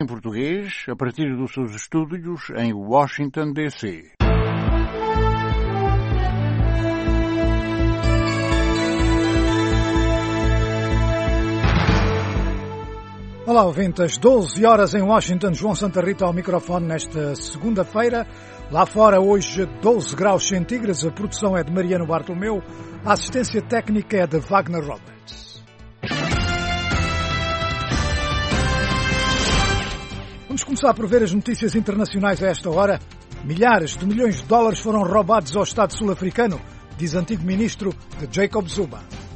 Em português, a partir dos seus estúdios em Washington, D.C. Olá, ouvintes. 12 horas em Washington. João Santa Rita ao microfone nesta segunda-feira. Lá fora, hoje, 12 graus centígrados. A produção é de Mariano Bartolomeu. A assistência técnica é de Wagner Roberts. Vamos começar por ver as notícias internacionais a esta hora. Milhares de milhões de dólares foram roubados ao Estado sul-africano, diz antigo ministro de Jacob Zuma.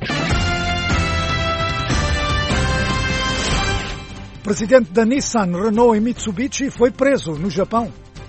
O presidente da Nissan, Renault e Mitsubishi foi preso no Japão.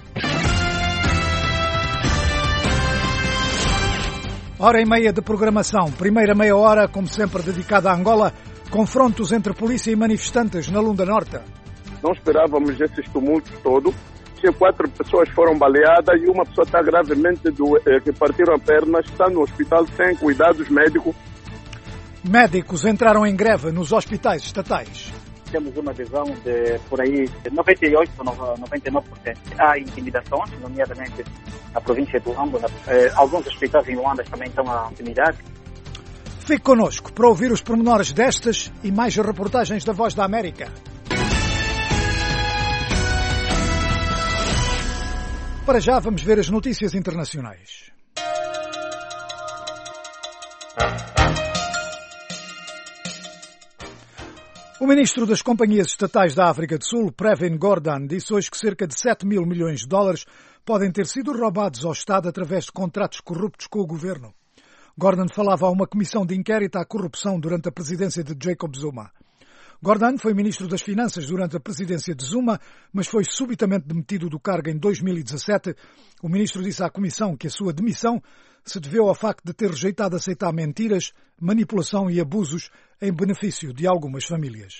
Hora e meia de programação. Primeira meia hora, como sempre, dedicada a Angola. Confrontos entre polícia e manifestantes na Lunda Norte. Não esperávamos esses tumultos todos. 4 pessoas foram baleadas e uma pessoa está gravemente que partiram a perna, está no hospital sem cuidados médicos. Médicos entraram em greve nos hospitais estatais. Temos uma visão de, por aí, 98% ou 99%. Há intimidações, nomeadamente na província do Luanda. Alguns hospitais em Luanda também estão a intimidar. Fique connosco para ouvir os pormenores destas e mais reportagens da Voz da América. Para já vamos ver as notícias internacionais. O ministro das Companhias Estatais da África do Sul, Pravin Gordhan, disse hoje que cerca de 7 mil milhões de dólares podem ter sido roubados ao Estado através de contratos corruptos com o governo. Gordhan falava a uma comissão de inquérito à corrupção durante a presidência de Jacob Zuma. Gordhan foi ministro das Finanças durante a presidência de Zuma, mas foi subitamente demitido do cargo em 2017. O ministro disse à comissão que a sua demissão se deveu ao facto de ter rejeitado aceitar mentiras, manipulação e abusos em benefício de algumas famílias.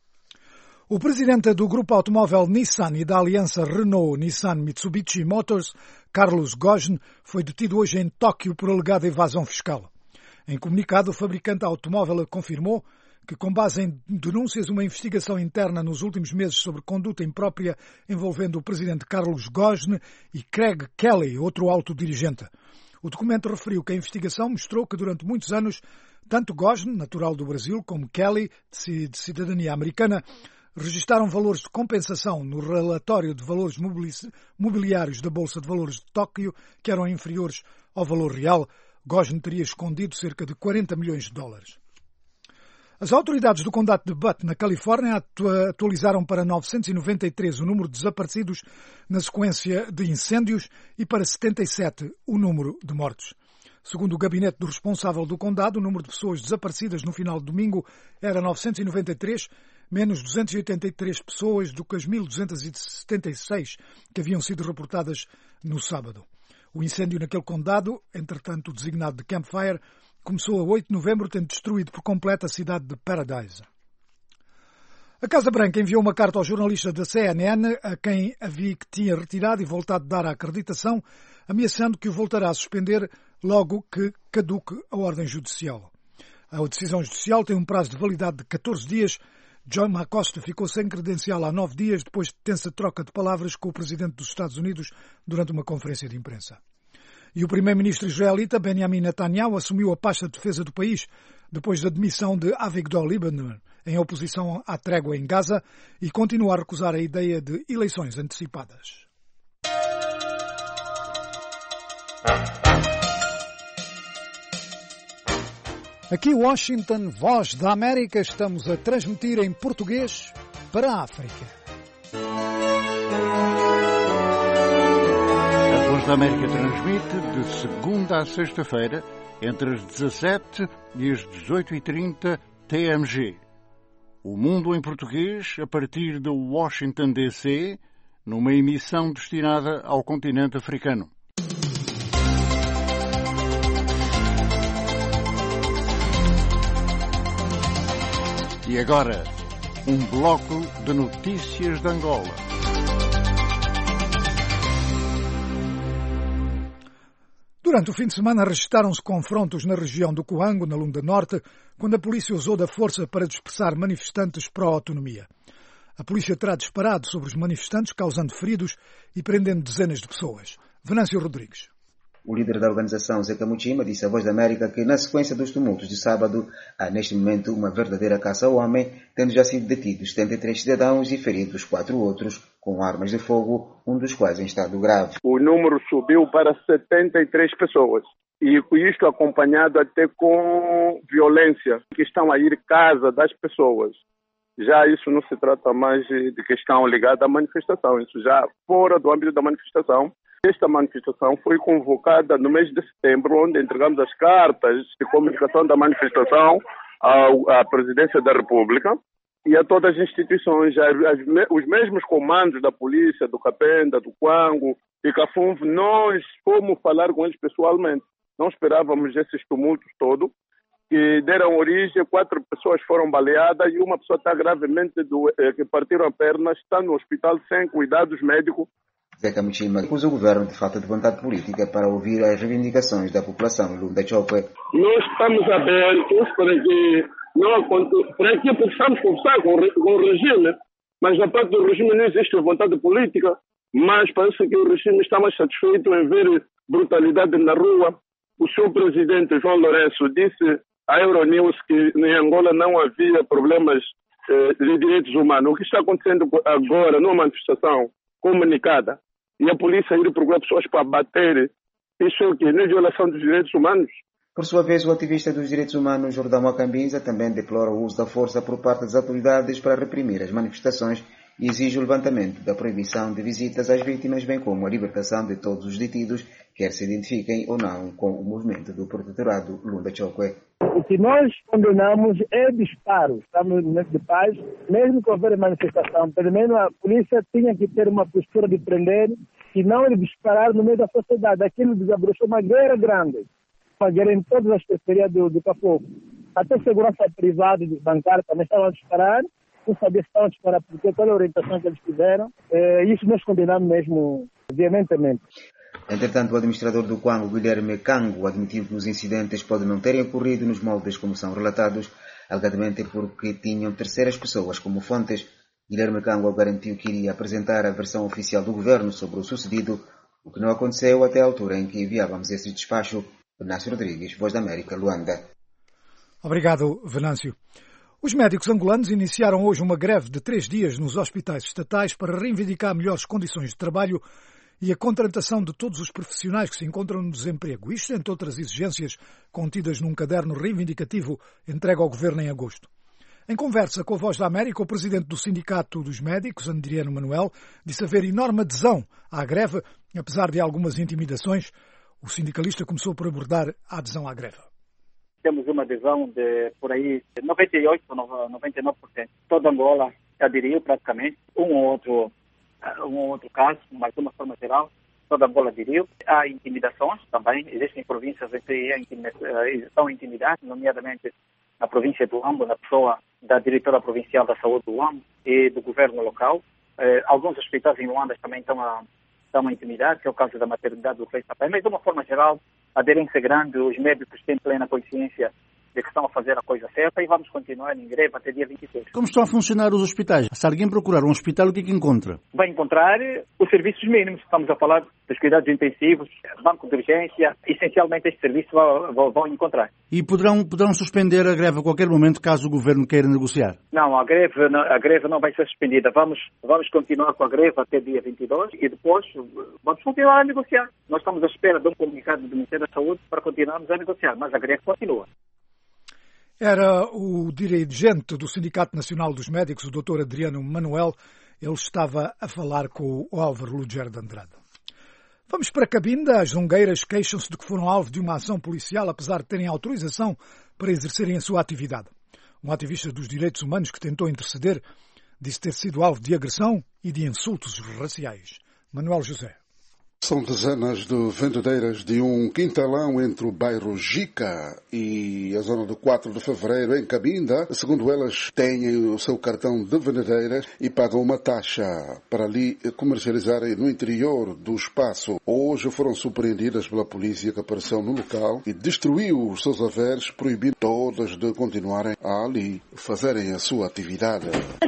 O presidente do grupo automóvel Nissan e da aliança Renault-Nissan-Mitsubishi Motors, Carlos Ghosn, foi detido hoje em Tóquio por alegada evasão fiscal. Em comunicado, o fabricante automóvel confirmou que, com base em denúncias, uma investigação interna nos últimos meses sobre conduta imprópria envolvendo o presidente Carlos Ghosn e Craig Kelly, outro alto dirigente. O documento referiu que a investigação mostrou que durante muitos anos, tanto Ghosn, natural do Brasil, como Kelly, de cidadania americana, registaram valores de compensação no relatório de valores mobiliários da Bolsa de Valores de Tóquio que eram inferiores ao valor real. Ghosn teria escondido cerca de 40 milhões de dólares. As autoridades do condado de Butte, na Califórnia, atualizaram para 993 o número de desaparecidos na sequência de incêndios e para 77 o número de mortos. Segundo o gabinete do responsável do condado, o número de pessoas desaparecidas no final de domingo era 993, menos 283 pessoas do que as 1.276 que haviam sido reportadas no sábado. O incêndio naquele condado, entretanto designado de Camp Fire, começou a 8 de novembro, tendo destruído por completo a cidade de Paradise. A Casa Branca enviou uma carta ao jornalista da CNN, a quem havia que tinha retirado e voltado a dar a acreditação, ameaçando que o voltará a suspender logo que caduque a ordem judicial. A decisão judicial tem um prazo de validade de 14 dias. John Acosta ficou sem credencial há 9 dias depois de tensa troca de palavras com o presidente dos Estados Unidos durante uma conferência de imprensa. E o primeiro-ministro israelita Benjamin Netanyahu assumiu a pasta de defesa do país depois da demissão de Avigdor Lieberman em oposição à trégua em Gaza e continua a recusar a ideia de eleições antecipadas. Aqui Washington, Voz da América, estamos a transmitir em português para a África. A Voz da América transmite de segunda a sexta-feira, entre as 17 e as 18h30 TMG. O Mundo em Português, a partir de Washington, D.C., numa emissão destinada ao continente africano. E agora, um bloco de notícias de Angola. Durante o fim de semana registaram-se confrontos na região do Coango, na Lunda Norte, quando a polícia usou da força para dispersar manifestantes pró-autonomia. A polícia terá disparado sobre os manifestantes, causando feridos e prendendo dezenas de pessoas. Venâncio Rodrigues. O líder da organização, Zeca Muchima, disse à Voz da América que, na sequência dos tumultos de sábado, há neste momento uma verdadeira caça ao homem, tendo já sido detidos 73 cidadãos e feridos 4 outros com armas de fogo, um dos quais em estado grave. O número subiu para 73 pessoas. E isto acompanhado até com violência, que estão a ir casa das pessoas. Já isso não se trata mais de questão ligada à manifestação, isso já fora do âmbito da manifestação. Esta manifestação foi convocada no mês de setembro, onde entregamos as cartas de comunicação da manifestação à Presidência da República e a todas as instituições, os mesmos comandos da polícia, do Capenda, do Quango e Cafumv. Nós fomos falar com eles pessoalmente. Não esperávamos esses tumultos todos, que deram origem, 4 pessoas foram baleadas e uma pessoa está gravemente que partiram a perna, está no hospital sem cuidados médicos. Zeca Muchima acusa o governo de falta de vontade política para ouvir as reivindicações da população em Lunda Chokwe. Nós estamos abertos para que possamos conversar com o regime, mas da parte do regime não existe vontade política, mas parece que o regime está mais satisfeito em ver brutalidade na rua. O senhor presidente João Lourenço disse à Euronews que em Angola não havia problemas de direitos humanos. O que está acontecendo agora numa manifestação comunicada e a polícia ir procurar pessoas para bater, isso é o quê? Não é violação dos direitos humanos? Por sua vez, o ativista dos direitos humanos Jordão Acambinza também deplora o uso da força por parte das autoridades para reprimir as manifestações e exige o levantamento da proibição de visitas às vítimas, bem como a libertação de todos os detidos, quer se identifiquem ou não com o movimento do protetorado Lunda Chokwe. O que nós condenamos é disparo. Estamos no momento de paz, mesmo que houver manifestação, pelo menos a polícia tinha que ter uma postura de prender e não de disparar no meio da sociedade. Aquilo desabrochou uma guerra grande, uma guerra em todas as periferias do Cafofo. Até segurança privada e bancária também estavam a disparar, não sabia se estavam a disparar porque qual é a orientação que eles fizeram. Isso nós condenamos mesmo veementemente. Entretanto, o administrador do Quango, Guilherme Cango, admitiu que os incidentes podem não terem ocorrido nos moldes como são relatados, alegadamente porque tinham terceiras pessoas como fontes. Guilherme Cango garantiu que iria apresentar a versão oficial do governo sobre o sucedido, o que não aconteceu até a altura em que enviávamos esse despacho. Venâncio Rodrigues, Voz da América, Luanda. Obrigado, Venâncio. Os médicos angolanos iniciaram hoje uma greve de 3 dias nos hospitais estatais para reivindicar melhores condições de trabalho e a contratação de todos os profissionais que se encontram no desemprego. Isto, entre outras exigências contidas num caderno reivindicativo entregue ao Governo em agosto. Em conversa com a Voz da América, o presidente do Sindicato dos Médicos, Adriano Manuel, disse haver enorme adesão à greve, apesar de algumas intimidações. O sindicalista começou por abordar a adesão à greve. Temos uma adesão de, por aí, 98% ou 99%. Toda Angola aderiu praticamente, um ou outro caso, mas de uma forma geral, toda Angola aderiu. Há intimidações também, existem províncias em que são intimidadas, nomeadamente na província do Huambo, na pessoa da diretora provincial da saúde do Huambo e do governo local. Alguns hospitais em Luanda também estão a intimidar, que é o caso da maternidade do Cleiton. Mas, de uma forma geral, a aderência grande, os médicos têm plena consciência de que estão a fazer a coisa certa e vamos continuar em greve até dia 23. Como estão a funcionar os hospitais? Se alguém procurar um hospital, o que encontra? Vai encontrar os serviços mínimos. Estamos a falar dos cuidados intensivos, banco de urgência. Essencialmente, este serviço vão encontrar. E poderão suspender a greve a qualquer momento, caso o governo queira negociar? Não, a greve não vai ser suspendida. Vamos continuar com a greve até dia 22 e depois vamos continuar a negociar. Nós estamos à espera de um comunicado do Ministério da Saúde para continuarmos a negociar, mas a greve continua. Era o dirigente do Sindicato Nacional dos Médicos, o Dr. Adriano Manuel. Ele estava a falar com o Álvaro Luger de Andrade. Vamos para Cabinda. As zungueiras queixam-se de que foram alvo de uma ação policial, apesar de terem autorização para exercerem a sua atividade. Um ativista dos direitos humanos que tentou interceder disse ter sido alvo de agressão e de insultos raciais. Manuel José. São dezenas de vendedeiras de um quintalão entre o bairro Jica e a zona do 4 de fevereiro, em Cabinda. Segundo elas, têm o seu cartão de vendedeiras e pagam uma taxa para ali comercializarem no interior do espaço. Hoje foram surpreendidas pela polícia que apareceu no local e destruiu os seus haveres, proibindo todas de continuarem a ali fazerem a sua atividade. Porque eu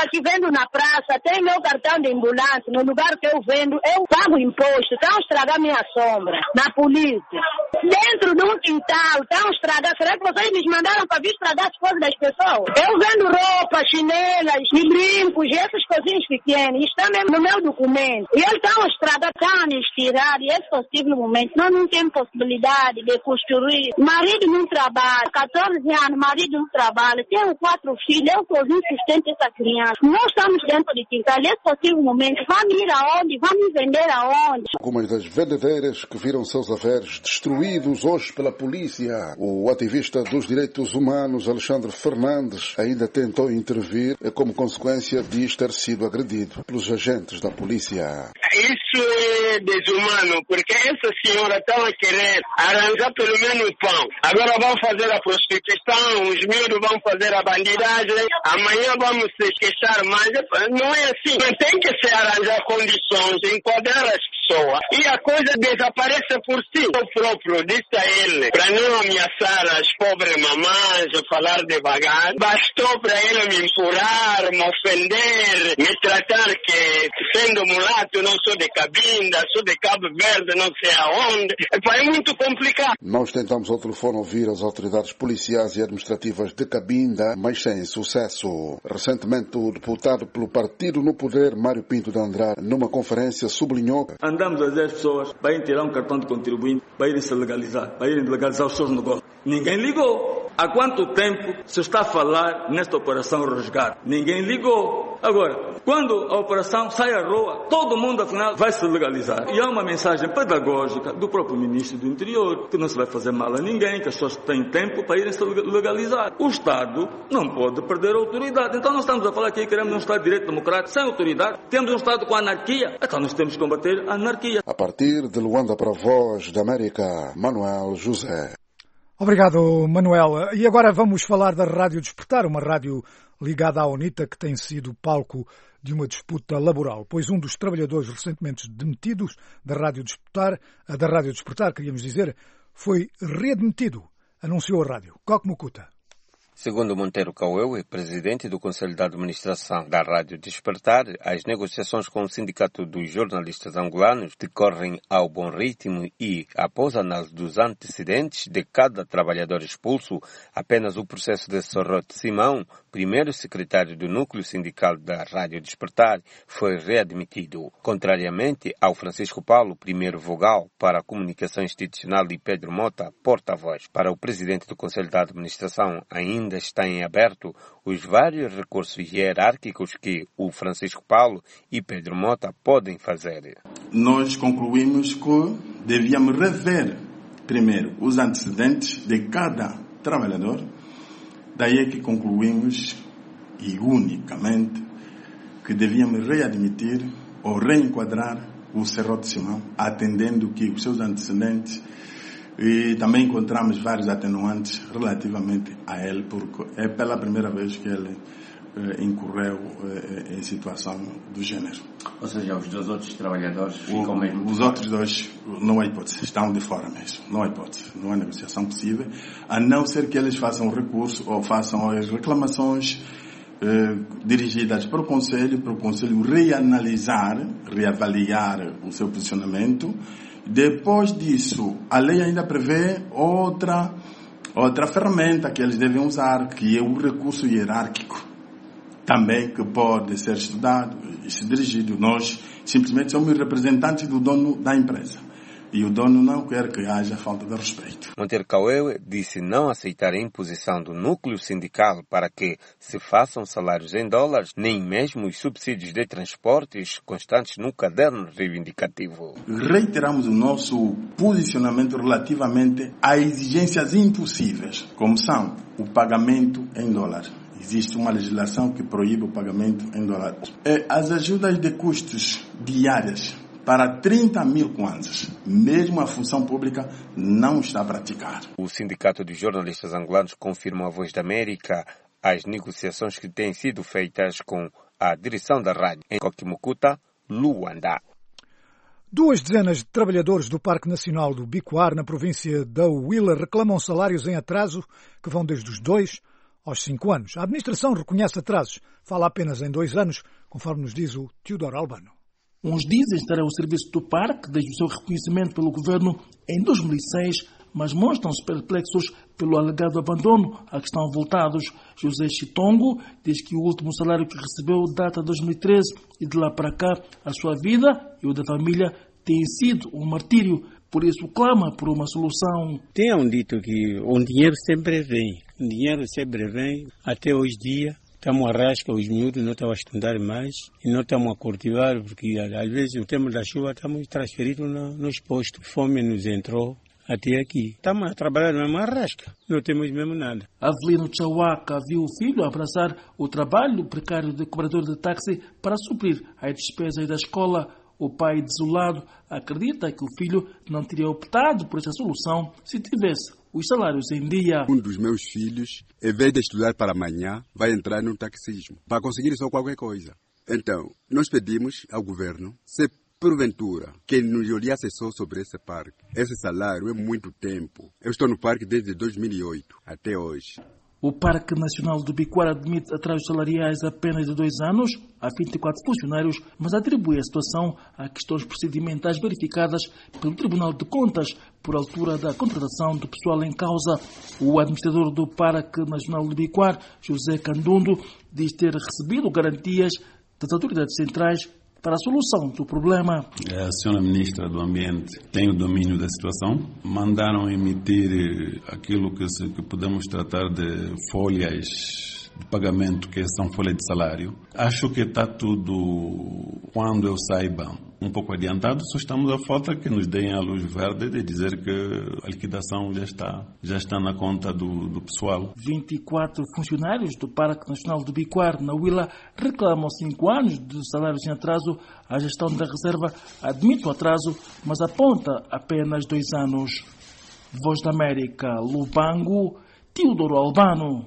aqui vendo na praça, tenho meu cartão de ambulância, no lugar que eu vendo, eu pago imposto, estão a estragar minha sombra, na polícia. Dentro de um quintal, estão a estragar, será que vocês me mandaram para vir estragar as coisas das pessoas? Eu vendo roupa, chinelas, e brincos, e essas coisinhas pequenas, está mesmo no meu documento. E eles estão a estragar, estão a me estirar, e esse possível momento, nós não temos possibilidade de construir. Marido não trabalha, 14 anos, marido não trabalha, tenho 4 filhos, eu sozinho sustento essa criança. Nós estamos dentro de quintal, esse possível momento, vamos ir aonde? Vamos vender aonde? Algumas das vendedeiras que viram seus haveres destruídos hoje pela polícia. O ativista dos direitos humanos, Alexandre Fernandes, ainda tentou intervir como consequência de ter sido agredido pelos agentes da polícia. Isso é desumano, porque essa senhora estava a querer arranjar pelo menos pão. Agora vão fazer a prostituição, os miúdos vão fazer a bandidagem, amanhã vamos se queixar mais. Não é assim. Tem que se arranjar condições, enquadrar as pessoas. E a coisa desaparece por si. Eu próprio disse a ele, para não ameaçar as pobres mamães, falar devagar, bastou para ele me empurrar, me ofender, me tratar que, sendo mulato, não sou de Cabinda, sou de Cabo Verde, não sei aonde. É muito complicado. Nós tentamos ao telefone ouvir as autoridades policiais e administrativas de Cabinda, mas sem sucesso. Recentemente, o deputado pelo Partido no Poder, Mário Pinto de Andrade, numa conferência sublinhou: andamos a dizer às pessoas para irem tirar um cartão de contribuinte, para irem se legalizar, para irem legalizar os seus negócios. Ninguém ligou. Há quanto tempo se está a falar nesta operação resgate? Ninguém ligou. Agora, quando a operação sai à rua, todo mundo afinal vai se legalizar. E há uma mensagem pedagógica do próprio Ministro do Interior, que não se vai fazer mal a ninguém, que as pessoas têm tempo para irem se legalizar. O Estado não pode perder a autoridade. Então nós estamos a falar que queremos um Estado de direito democrático sem autoridade. Temos um Estado com anarquia. Então nós temos que combater a anarquia. A partir de Luanda para a Voz da América, Manuel José. Obrigado, Manuel. E agora vamos falar da Rádio Despertar, uma rádio ligada à UNITA que tem sido palco de uma disputa laboral, pois um dos trabalhadores recentemente demitidos da Rádio Despertar, queríamos dizer, foi readmitido, anunciou a rádio. Coque Mucuta. Segundo Monteiro Caueu, presidente do Conselho de Administração da Rádio Despertar, as negociações com o Sindicato dos Jornalistas Angolanos decorrem ao bom ritmo e, após a análise dos antecedentes de cada trabalhador expulso, apenas o processo de Sorrote Simão, primeiro secretário do núcleo sindical da Rádio Despertar, foi readmitido. Contrariamente ao Francisco Paulo, primeiro vogal para a comunicação institucional, e Pedro Mota, porta-voz. Para o presidente do Conselho de Administração, ainda está em aberto os vários recursos hierárquicos que o Francisco Paulo e Pedro Mota podem fazer. Nós concluímos que devíamos rever primeiro os antecedentes de cada trabalhador. Daí é que concluímos, e unicamente, que devíamos readmitir ou reenquadrar o Sorrote Simão, atendendo que os seus antecedentes, e também encontramos vários atenuantes relativamente a ele, porque é pela primeira vez que ele incorreu em situação do género. Ou seja, os dois outros trabalhadores ficam mesmo... Os outros dois, não há hipótese, estão de fora mesmo. Não há hipótese, não há negociação possível, a não ser que eles façam recurso ou façam as reclamações dirigidas para o Conselho reanalisar, reavaliar o seu posicionamento. Depois disso, a lei ainda prevê outra ferramenta que eles devem usar, que é o recurso hierárquico, também que pode ser estudado e se dirigido. Nós simplesmente somos representantes do dono da empresa. E o dono não quer que haja falta de respeito. Monteiro Caueu disse não aceitar a imposição do núcleo sindical para que se façam salários em dólares, nem mesmo os subsídios de transportes constantes no caderno reivindicativo. Reiteramos o nosso posicionamento relativamente a exigências impossíveis, como são o pagamento em dólares. Existe uma legislação que proíbe o pagamento em dólares. As ajudas de custos diárias para 30 mil kwanzas, mesmo a função pública não está a praticar. O Sindicato dos Jornalistas Angolanos confirma à Voz da América as negociações que têm sido feitas com a direção da rádio em Coque Mucuta, Luanda. 2 dezenas de trabalhadores do Parque Nacional do Bicuar, na província da Huila, reclamam salários em atraso que vão desde os 2 aos 5 anos. A administração reconhece atrasos. Fala apenas em 2 anos, conforme nos diz o Teodoro Albano. Uns dizem estar ao serviço do parque desde o seu reconhecimento pelo governo em 2006, mas mostram-se perplexos pelo alegado abandono a que estão voltados. José Chitongo diz que o último salário que recebeu data de 2013 e de lá para cá a sua vida e o da família tem sido um martírio. Por isso clama por uma solução. Tenham dito que o dinheiro sempre vem, até hoje dia. Estamos a rasca, os miúdos não estão a estudar mais e não estamos a cultivar, porque às vezes o tempo da chuva estamos transferidos nos postos. Fome nos entrou até aqui. Estamos a trabalhar mesmo a rasca, não temos mesmo nada. Avelino Chawaka viu o filho abraçar o trabalho precário de cobrador de táxi para suprir as despesas da escola. O pai, desolado, acredita que o filho não teria optado por essa solução se tivesse os salários em dia. Um dos meus filhos, em vez de estudar para amanhã, vai entrar no taxismo para conseguir só qualquer coisa. Então, nós pedimos ao governo, se porventura, que nos olhasse só sobre esse parque. Esse salário é muito tempo. Eu estou no parque desde 2008 até hoje. O Parque Nacional do Biquar admite atrasos salariais apenas de 2 anos a 24 funcionários, mas atribui a situação a questões procedimentais verificadas pelo Tribunal de Contas por altura da contratação do pessoal em causa. O administrador do Parque Nacional do Biquar, José Candundo, diz ter recebido garantias das autoridades centrais para a solução do problema. A senhora Ministra do Ambiente tem o domínio da situação. Mandaram emitir aquilo que podemos tratar de folhas de pagamento, que são folhas de salário. Acho que está tudo, quando eu saiba, um pouco adiantado. Só estamos à falta que nos deem a luz verde de dizer que a liquidação já está na conta do pessoal. 24 funcionários do Parque Nacional do Biquar, na Huila, reclamam 5 anos de salários em atraso. A gestão da reserva admite o atraso, mas aponta apenas 2 anos. Voz da América, Lubango, Teodoro Albano.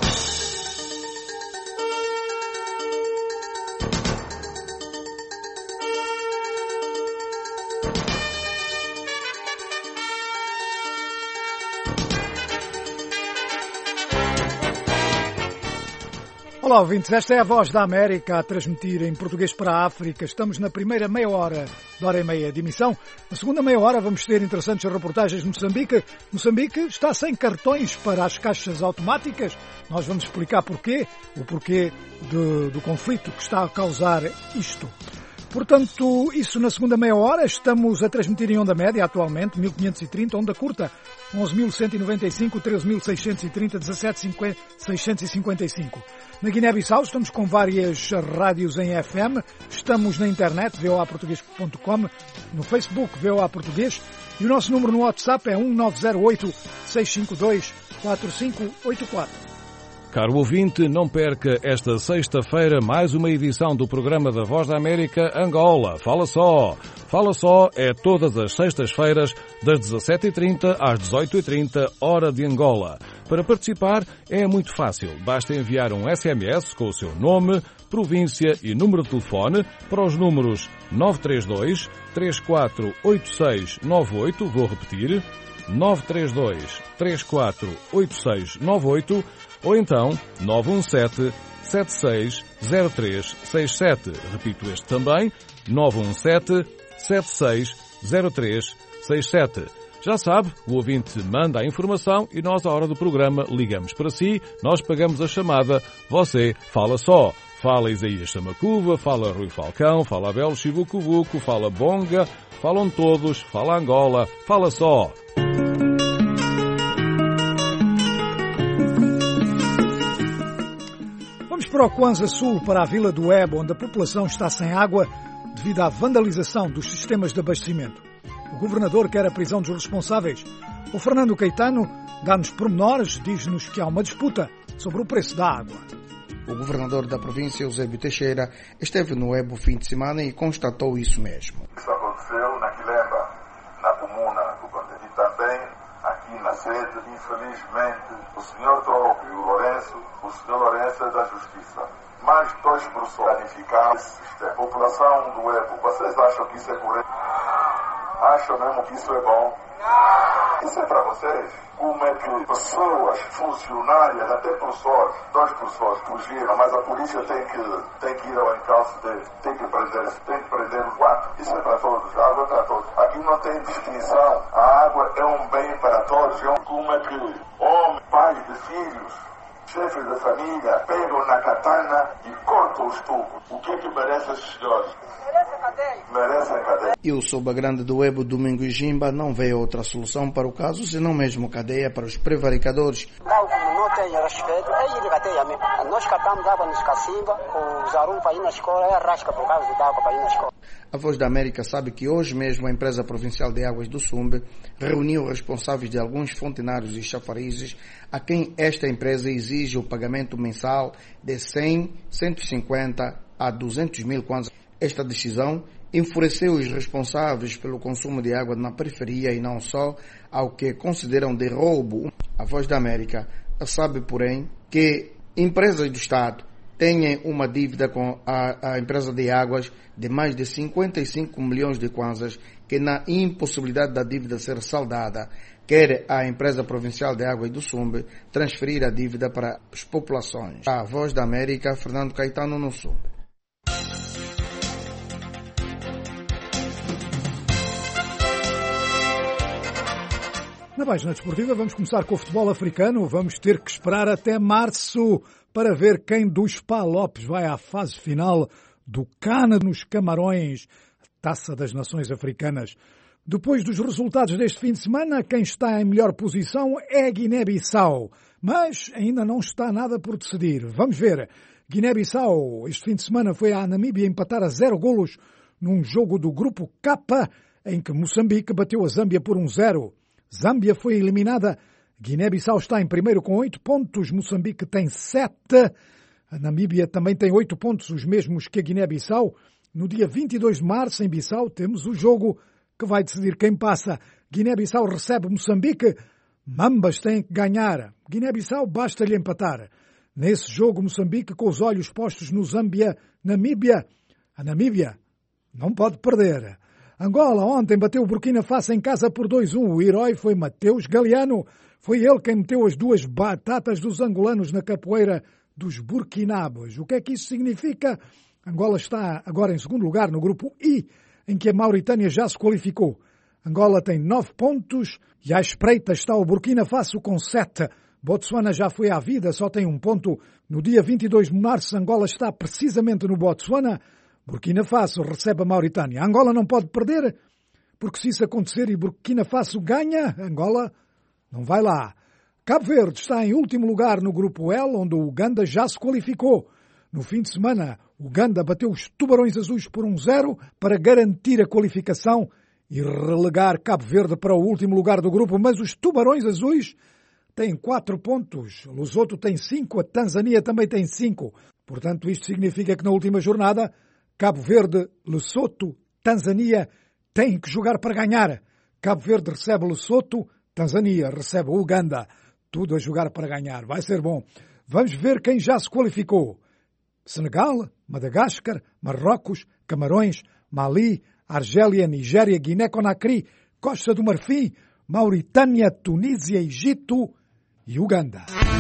Olá, ouvintes. Esta é a Voz da América a transmitir em português para a África. Estamos na primeira meia hora, de hora e meia de emissão. Na segunda meia hora vamos ter interessantes reportagens de Moçambique. Moçambique está sem cartões para as caixas automáticas. Nós vamos explicar porquê, o porquê do conflito que está a causar isto. Portanto, isso na segunda meia hora. Estamos a transmitir em onda média atualmente, 1530, onda curta, 11.195, 13.630, 17.655. Na Guiné-Bissau estamos com várias rádios em FM, estamos na internet, voaportugues.com, no Facebook, VOA Português, e o nosso número no WhatsApp é 1908-652-4584. Caro ouvinte, não perca esta sexta-feira mais uma edição do programa da Voz da América Angola. Fala só! Fala só é todas as sextas-feiras, das 17h30 às 18h30, hora de Angola. Para participar é muito fácil. Basta enviar um SMS com o seu nome, província e número de telefone para os números 932 348698, vou repetir, 932 348698, ou então 917 760367. Repito este também, 917 760367. Já sabe, o ouvinte manda a informação e nós, à hora do programa, ligamos para si, nós pagamos a chamada, você fala só. Fala Isaías Samacuva, fala Rui Falcão, fala Abel Chivucuvuco, fala Bonga, falam todos, fala Angola, fala só. Vamos para o Kwanza Sul, para a Vila do Ebo, onde a população está sem água devido à vandalização dos sistemas de abastecimento. O governador quer a prisão dos responsáveis. O Fernando Caetano dá-nos pormenores, diz-nos que há uma disputa sobre o preço da água. O governador da província, Eusébio Teixeira, esteve no Ebo fim de semana e constatou isso mesmo. Isso aconteceu na Quilemba, na comuna do Conde, e também aqui na sede. Infelizmente, o senhor Drogo e o senhor Lourenço é da Justiça. Mais 2 pessoas danificadas. A população do Ebo, vocês acham que isso é correto? Acham mesmo que isso é bom? Isso é para vocês. Como é que pessoas, funcionárias, até professores, 2 professores fugiram, mas a polícia tem que ir ao encalço deles, tem que prender os 4. Isso é para todos, a água é para todos. Aqui não tem distinção. A água é um bem para todos. Como é que homens, pais de filhos, chefes de família, pegam na katana e cortam os tubos? O que é que merece esses senhores? Merecem cadeia. E o Soba Grande do Ebo, Domingos Jimba, não vê outra solução para o caso, senão mesmo cadeia para os prevaricadores. Não tem respeito, é de cadeia mesmo. Nós catamos água nos cacimba, os alunos para ir na escola, é arrasca por causa da água para ir na escola. A Voz da América sabe que hoje mesmo a Empresa Provincial de Águas do Sumbe reuniu responsáveis de alguns fontenários e chafarizes a quem esta empresa exige o pagamento mensal de 100, 150 a 200 mil kwanzas. Esta decisão enfureceu os responsáveis pelo consumo de água na periferia e não só, ao que consideram de roubo. A Voz da América sabe, porém, que empresas do Estado têm uma dívida com a empresa de águas de mais de 55 milhões de kwanzas, que na impossibilidade da dívida ser saldada, quer a Empresa Provincial de Águas do Sumbe transferir a dívida para as populações. A Voz da América, Fernando Caetano, no Sumbe. Na página desportiva vamos começar com o futebol africano. Vamos ter que esperar até março para ver quem dos Palopes vai à fase final do CAN nos Camarões, Taça das Nações Africanas. Depois dos resultados deste fim de semana, quem está em melhor posição é Guiné-Bissau, mas ainda não está nada por decidir. Vamos ver. Guiné-Bissau este fim de semana foi à Namíbia empatar a 0 golos num jogo do grupo K, em que Moçambique bateu a Zâmbia por 1-0. Zâmbia foi eliminada. Guiné-Bissau está em primeiro com 8 pontos. Moçambique tem 7. A Namíbia também tem 8 pontos, os mesmos que a Guiné-Bissau. No dia 22 de março, em Bissau, temos o jogo que vai decidir quem passa. Guiné-Bissau recebe Moçambique. Mambas tem que ganhar. Guiné-Bissau basta-lhe empatar. Nesse jogo, Moçambique, com os olhos postos no Zâmbia-Namíbia. A Namíbia não pode perder. Angola ontem bateu o Burkina Faso em casa por 2-1. O herói foi Mateus Galeano. Foi ele quem meteu as 2 batatas dos angolanos na capoeira dos burkinabos. O que é que isso significa? Angola está agora em segundo lugar no grupo I, em que a Mauritânia já se qualificou. Angola tem 9 pontos e à espreita está o Burkina Faso com 7. Botsuana já foi à vida, só tem 1 ponto. No dia 22 de março, Angola está precisamente no Botsuana. Burkina Faso recebe a Mauritânia. Angola não pode perder, porque se isso acontecer e Burkina Faso ganha, Angola não vai lá. Cabo Verde está em último lugar no grupo L, onde o Uganda já se qualificou. No fim de semana, o Uganda bateu os Tubarões Azuis por 1-0 para garantir a qualificação e relegar Cabo Verde para o último lugar do grupo, mas os Tubarões Azuis têm 4 pontos, Lesotho tem 5, a Tanzânia também tem 5. Portanto, isto significa que na última jornada Cabo Verde, Lesotho, Tanzânia têm que jogar para ganhar. Cabo Verde recebe Lesotho, Tanzânia recebe Uganda. Tudo a jogar para ganhar. Vai ser bom. Vamos ver quem já se qualificou. Senegal, Madagascar, Marrocos, Camarões, Mali, Argélia, Nigéria, Guiné-Conakry, Costa do Marfim, Mauritânia, Tunísia, Egito e Uganda.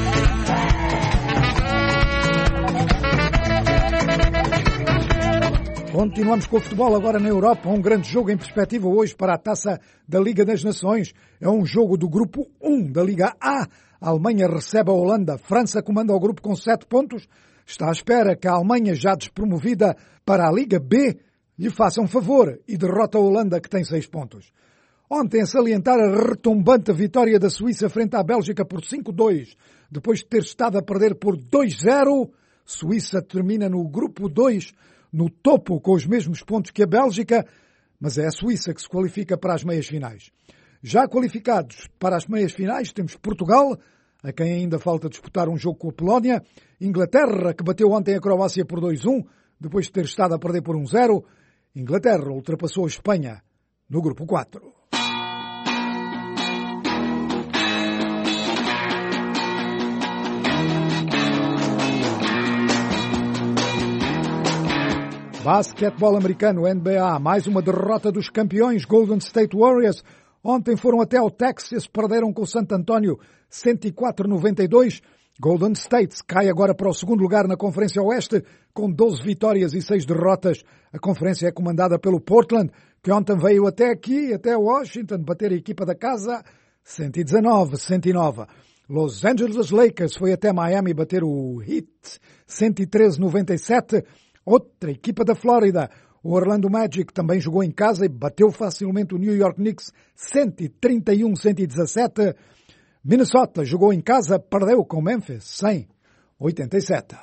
Continuamos com o futebol agora na Europa. Um grande jogo em perspectiva hoje para a Taça da Liga das Nações. É um jogo do grupo 1 da Liga A. A Alemanha recebe a Holanda. França comanda o grupo com 7 pontos. Está à espera que a Alemanha, já despromovida para a Liga B, lhe faça um favor e derrota a Holanda, que tem 6 pontos. Ontem, a salientar a retumbante vitória da Suíça frente à Bélgica por 5-2, depois de ter estado a perder por 2-0, Suíça termina no grupo 2, no topo, com os mesmos pontos que a Bélgica, mas é a Suíça que se qualifica para as meias finais. Já qualificados para as meias finais temos Portugal, a quem ainda falta disputar um jogo com a Polónia, Inglaterra, que bateu ontem a Croácia por 2-1, depois de ter estado a perder por 1-0. Inglaterra ultrapassou a Espanha no grupo 4. Basquetebol americano, NBA, mais uma derrota dos campeões Golden State Warriors. Ontem foram até ao Texas, perderam com o Santo António 104-92. Golden State cai agora para o segundo lugar na Conferência Oeste, com 12 vitórias e 6 derrotas. A conferência é comandada pelo Portland, que ontem veio até aqui, até Washington, bater a equipa da casa 119-109. Los Angeles Lakers foi até Miami bater o Heat 113-97. Outra equipa da Flórida, o Orlando Magic, também jogou em casa e bateu facilmente o New York Knicks 131-117. Minnesota jogou em casa, perdeu com Memphis 100-87.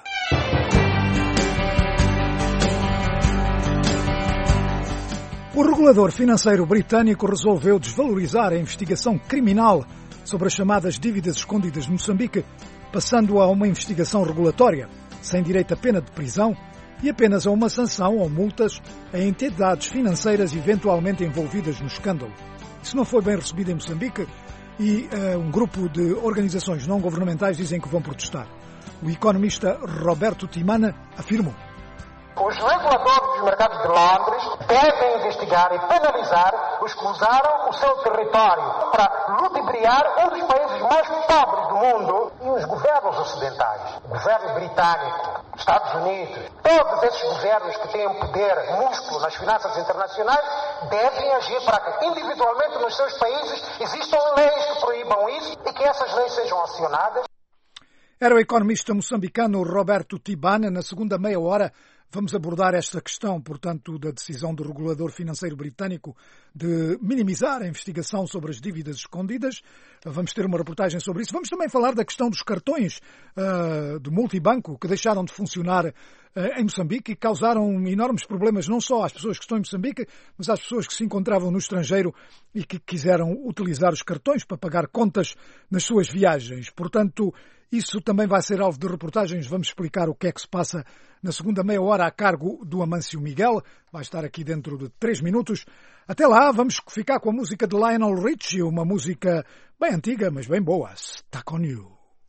O regulador financeiro britânico resolveu desvalorizar a investigação criminal sobre as chamadas dívidas escondidas de Moçambique, passando a uma investigação regulatória, sem direito a pena de prisão e apenas a uma sanção ou multas a entidades financeiras eventualmente envolvidas no escândalo. Isso não foi bem recebido em Moçambique e um grupo de organizações não governamentais dizem que vão protestar. O economista Roberto Timana afirmou: os reguladores dos mercados de Londres devem investigar e penalizar os que usaram o seu território para ludibriar um dos países mais pobres do mundo e os governos ocidentais. O governo britânico, Estados Unidos, todos esses governos que têm poder, músculo nas finanças internacionais, devem agir para que individualmente nos seus países existam leis que proíbam isso e que essas leis sejam acionadas. Era o economista moçambicano Roberto Tibana. Na segunda meia hora vamos abordar esta questão, portanto, da decisão do regulador financeiro britânico de minimizar a investigação sobre as dívidas escondidas. Vamos ter uma reportagem sobre isso. Vamos também falar da questão dos cartões do multibanco que deixaram de funcionar em Moçambique e causaram enormes problemas não só às pessoas que estão em Moçambique, mas às pessoas que se encontravam no estrangeiro e que quiseram utilizar os cartões para pagar contas nas suas viagens. Portanto, isso também vai ser alvo de reportagens. Vamos explicar o que é que se passa na segunda meia hora a cargo do Amâncio Miguel. Vai estar aqui dentro de 3 minutos. Até lá, vamos ficar com a música de Lionel Richie, uma música bem antiga, mas bem boa. Stuck on You.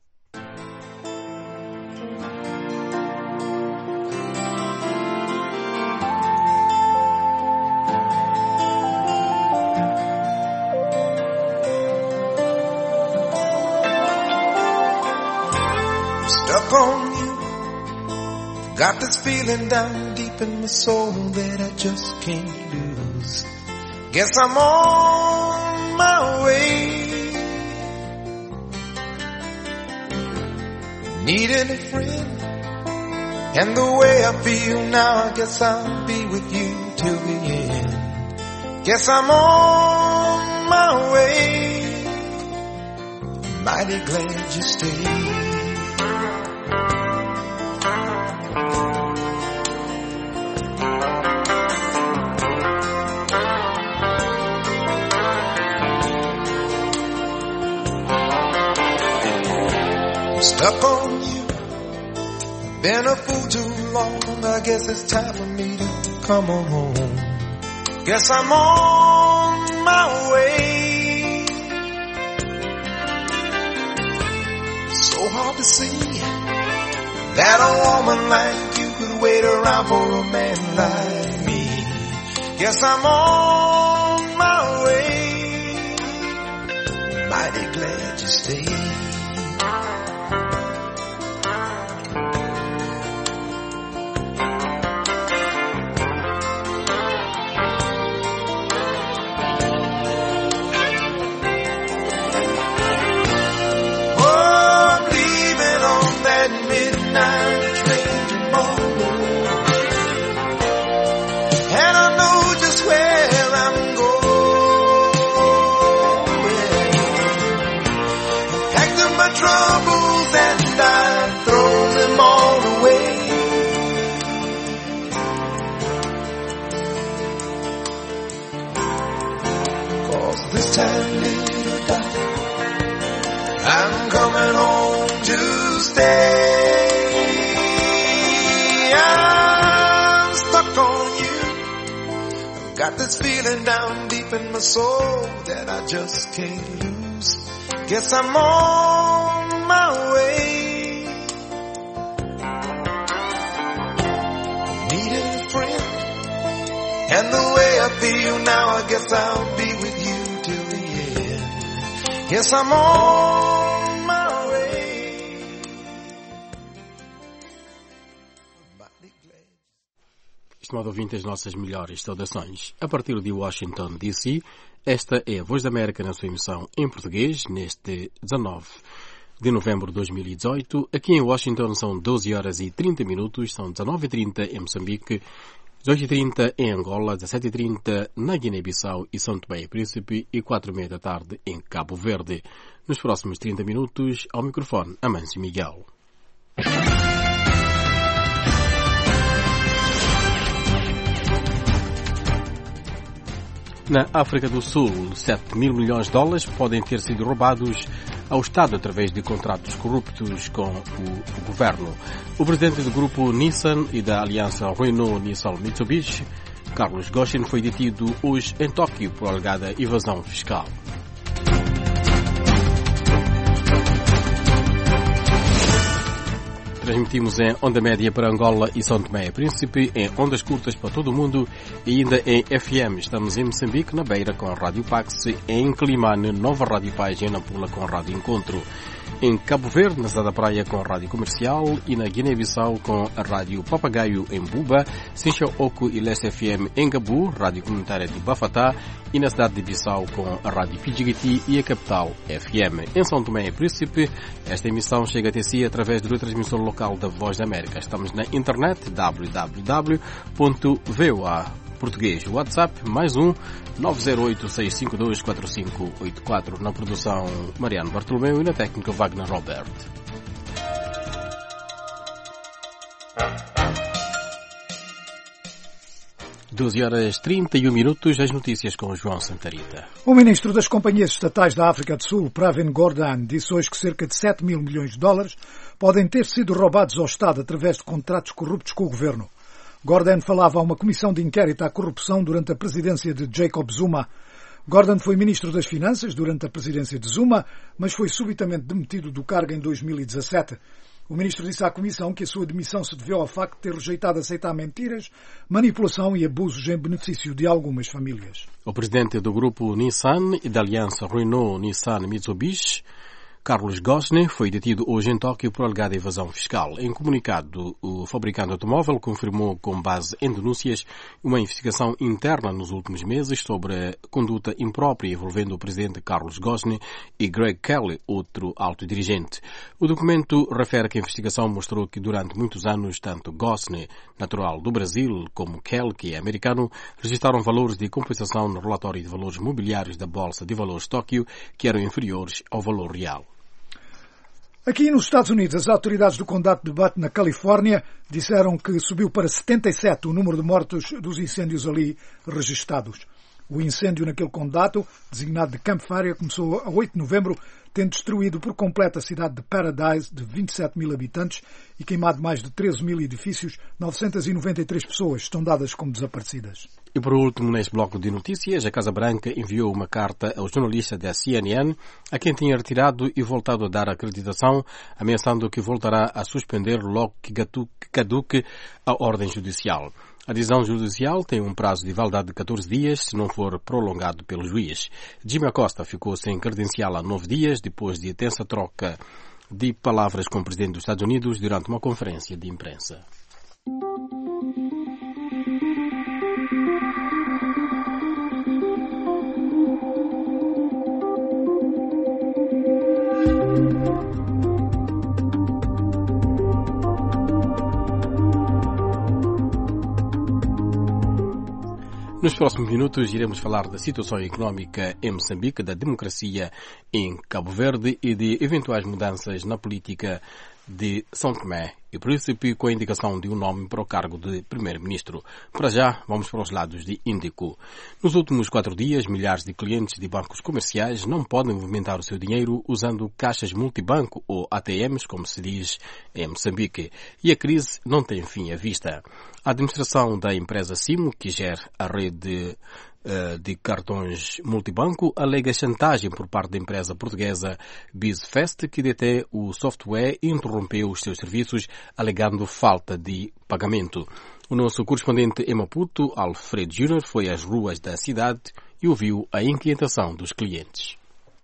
Stuck on you. Got this feeling down deep in my soul that I just can't lose. Guess I'm on my way. Needing a friend. And the way I feel now, I guess I'll be with you till the end. Guess I'm on my way. Mighty glad you stayed. Stuck on you. Been a fool too long. I guess it's time for me to come on home. Guess I'm on my way. So hard to see that a woman like you could wait around for a man like me. Guess I'm on my way. Mighty glad you stayed. I'm coming home to stay. I'm stuck on you. I've got this feeling down deep in my soul that I just can't lose. Guess I'm on my way. Needing a friend. And the way I feel now, I guess I'll be with you till the end. Yes, I'm on my way. Estimado ouvinte, as nossas melhores saudações. A partir de Washington, D.C., esta é a Voz da América na sua emissão em português, neste 19 de novembro de 2018. Aqui em Washington são 12 horas e 30 minutos, são 19h30 em Moçambique, 18h30 em Angola, 17h30 na Guiné-Bissau e São Tomé e Príncipe e 4h30 da tarde em Cabo Verde. Nos próximos 30 minutos, ao microfone, Amâncio Miguel. Na África do Sul, 7 mil milhões de dólares podem ter sido roubados ao Estado através de contratos corruptos com o governo. O presidente do grupo Nissan e da aliança Renault-Nissan-Mitsubishi, Carlos Ghosn, foi detido hoje em Tóquio por alegada evasão fiscal. Transmitimos em onda média para Angola e São Tomé e Príncipe, em ondas curtas para todo o mundo e ainda em FM. Estamos em Moçambique, na Beira, com a Rádio Pax, em Climane, Nova Rádio Paz, em Nampula, com a Rádio Encontro. Em Cabo Verde, na cidade da Praia, com a Rádio Comercial e na Guiné-Bissau com a Rádio Papagaio em Buba, Sincha Oco e Leste FM em Gabu, Rádio Comunitária de Bafatá e na cidade de Bissau com a Rádio Pidjigiti e a Capital FM. Em São Tomé e Príncipe, esta emissão chega até si através do transmissor local da Voz da América. Estamos na internet www.voa.português. WhatsApp mais 908-652-4584. Na produção Mariano Bartolomeu e na técnica Wagner Robert. Doze horas 31 minutos, as notícias com João Santarita. O ministro das Companhias Estatais da África do Sul, Pravin Gordhan, disse hoje que cerca de 7 mil milhões de dólares podem ter sido roubados ao Estado através de contratos corruptos com o governo. Gordhan falava a uma comissão de inquérito à corrupção durante a presidência de Jacob Zuma. Gordhan foi ministro das Finanças durante a presidência de Zuma, mas foi subitamente demitido do cargo em 2017. O ministro disse à comissão que a sua demissão se deveu ao facto de ter rejeitado aceitar mentiras, manipulação e abusos em benefício de algumas famílias. O presidente do grupo Nissan e da aliança Renault-Nissan-Mitsubishi, Carlos Ghosn, foi detido hoje em Tóquio por alegada evasão fiscal. Em comunicado, o fabricante automóvel confirmou, com base em denúncias, uma investigação interna nos últimos meses sobre a conduta imprópria envolvendo o presidente Carlos Ghosn e Greg Kelly, outro alto dirigente. O documento refere que a investigação mostrou que durante muitos anos, tanto Ghosn, natural do Brasil, como Kelly, que é americano, registraram valores de compensação no relatório de valores mobiliários da Bolsa de Valores de Tóquio que eram inferiores ao valor real. Aqui nos Estados Unidos, as autoridades do condado de Butte, na Califórnia, disseram que subiu para 77 o número de mortos dos incêndios ali registados. O incêndio naquele condado, designado de Camp Fire, começou a 8 de novembro, tendo destruído por completo a cidade de Paradise, de 27 mil habitantes, e queimado mais de 13 mil edifícios. 993 pessoas estão dadas como desaparecidas. E por último, neste bloco de notícias, a Casa Branca enviou uma carta ao jornalista da CNN, a quem tinha retirado e voltado a dar acreditação, ameaçando que voltará a suspender logo que caduque a ordem judicial. A decisão judicial tem um prazo de validade de 14 dias, se não for prolongado pelo juiz. Jimmy Acosta ficou sem credencial há 9 dias, depois de tensa troca de palavras com o presidente dos Estados Unidos durante uma conferência de imprensa. Nos próximos minutos iremos falar da situação económica em Moçambique, da democracia em Cabo Verde e de eventuais mudanças na política de São Tomé e Príncipe, com a indicação de um nome para o cargo de primeiro-ministro. Para já, vamos para os lados de Índico. Nos últimos 4 dias, milhares de clientes de bancos comerciais não podem movimentar o seu dinheiro usando caixas multibanco ou ATMs, como se diz em Moçambique, e a crise não tem fim à vista. A administração da empresa Simo, que gera a rede de cartões multibanco, alega chantagem por parte da empresa portuguesa BizFest, que detém o software e interrompeu os seus serviços, alegando falta de pagamento. O nosso correspondente em Maputo, Alfredo Júnior, foi às ruas da cidade e ouviu a inquietação dos clientes.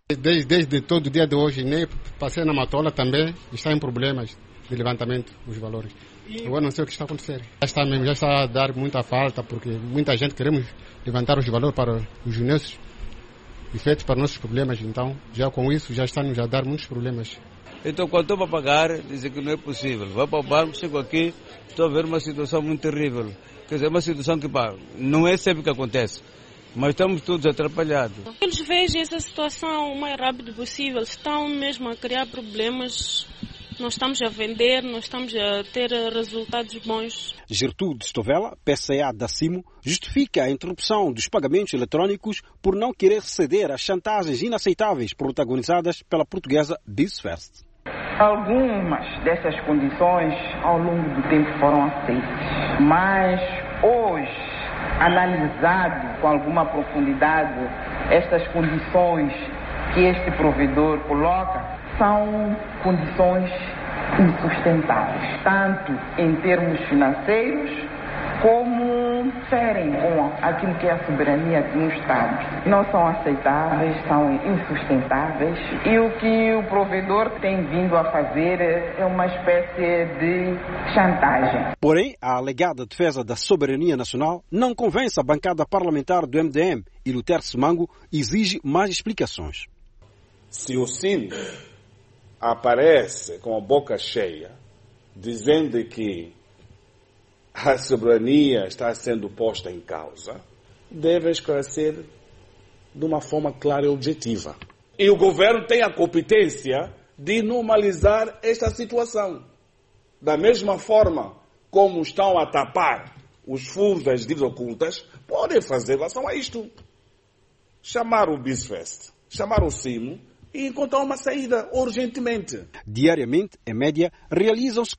Desde todo o dia de hoje, nem passei na Matola também, está em problemas de levantamento dos valores. Agora não sei o que está acontecendo. Já está a dar muita falta, porque muita gente queremos levantar os valores para os nossos efeitos, para nossos problemas. Então, já com isso, já está a dar muitos problemas. Então, quando estou para pagar, dizem que não é possível. Vou para o banco, chego aqui, estou a ver uma situação muito terrível. Quer dizer, uma situação que não é sempre que acontece, mas estamos todos atrapalhados. Eles veem essa situação o mais rápido possível, estão mesmo a criar problemas. Nós estamos a vender, nós estamos a ter resultados bons. Gertrude Stovella, PCA da Cimo, justifica a interrupção dos pagamentos eletrônicos por não querer ceder às chantagens inaceitáveis protagonizadas pela portuguesa BizFest. Algumas dessas condições ao longo do tempo foram aceitas, mas hoje, analisado com alguma profundidade estas condições que este provedor coloca, são condições insustentáveis, tanto em termos financeiros como ferem com aquilo que é a soberania de um Estado. Não são aceitáveis, são insustentáveis e o que o provedor tem vindo a fazer é uma espécie de chantagem. Porém, a alegada defesa da soberania nacional não convence a bancada parlamentar do MDM e Lutero Semango exige mais explicações. Se o SIM aparece com a boca cheia, dizendo que a soberania está sendo posta em causa, deve esclarecer de uma forma clara e objetiva. E o governo tem a competência de normalizar esta situação. Da mesma forma como estão a tapar os fundos das dívidas ocultas, podem fazer relação a isto. Chamar o BizFest, chamar o CIMO, e encontrar uma saída urgentemente. Diariamente, em média, realizam-se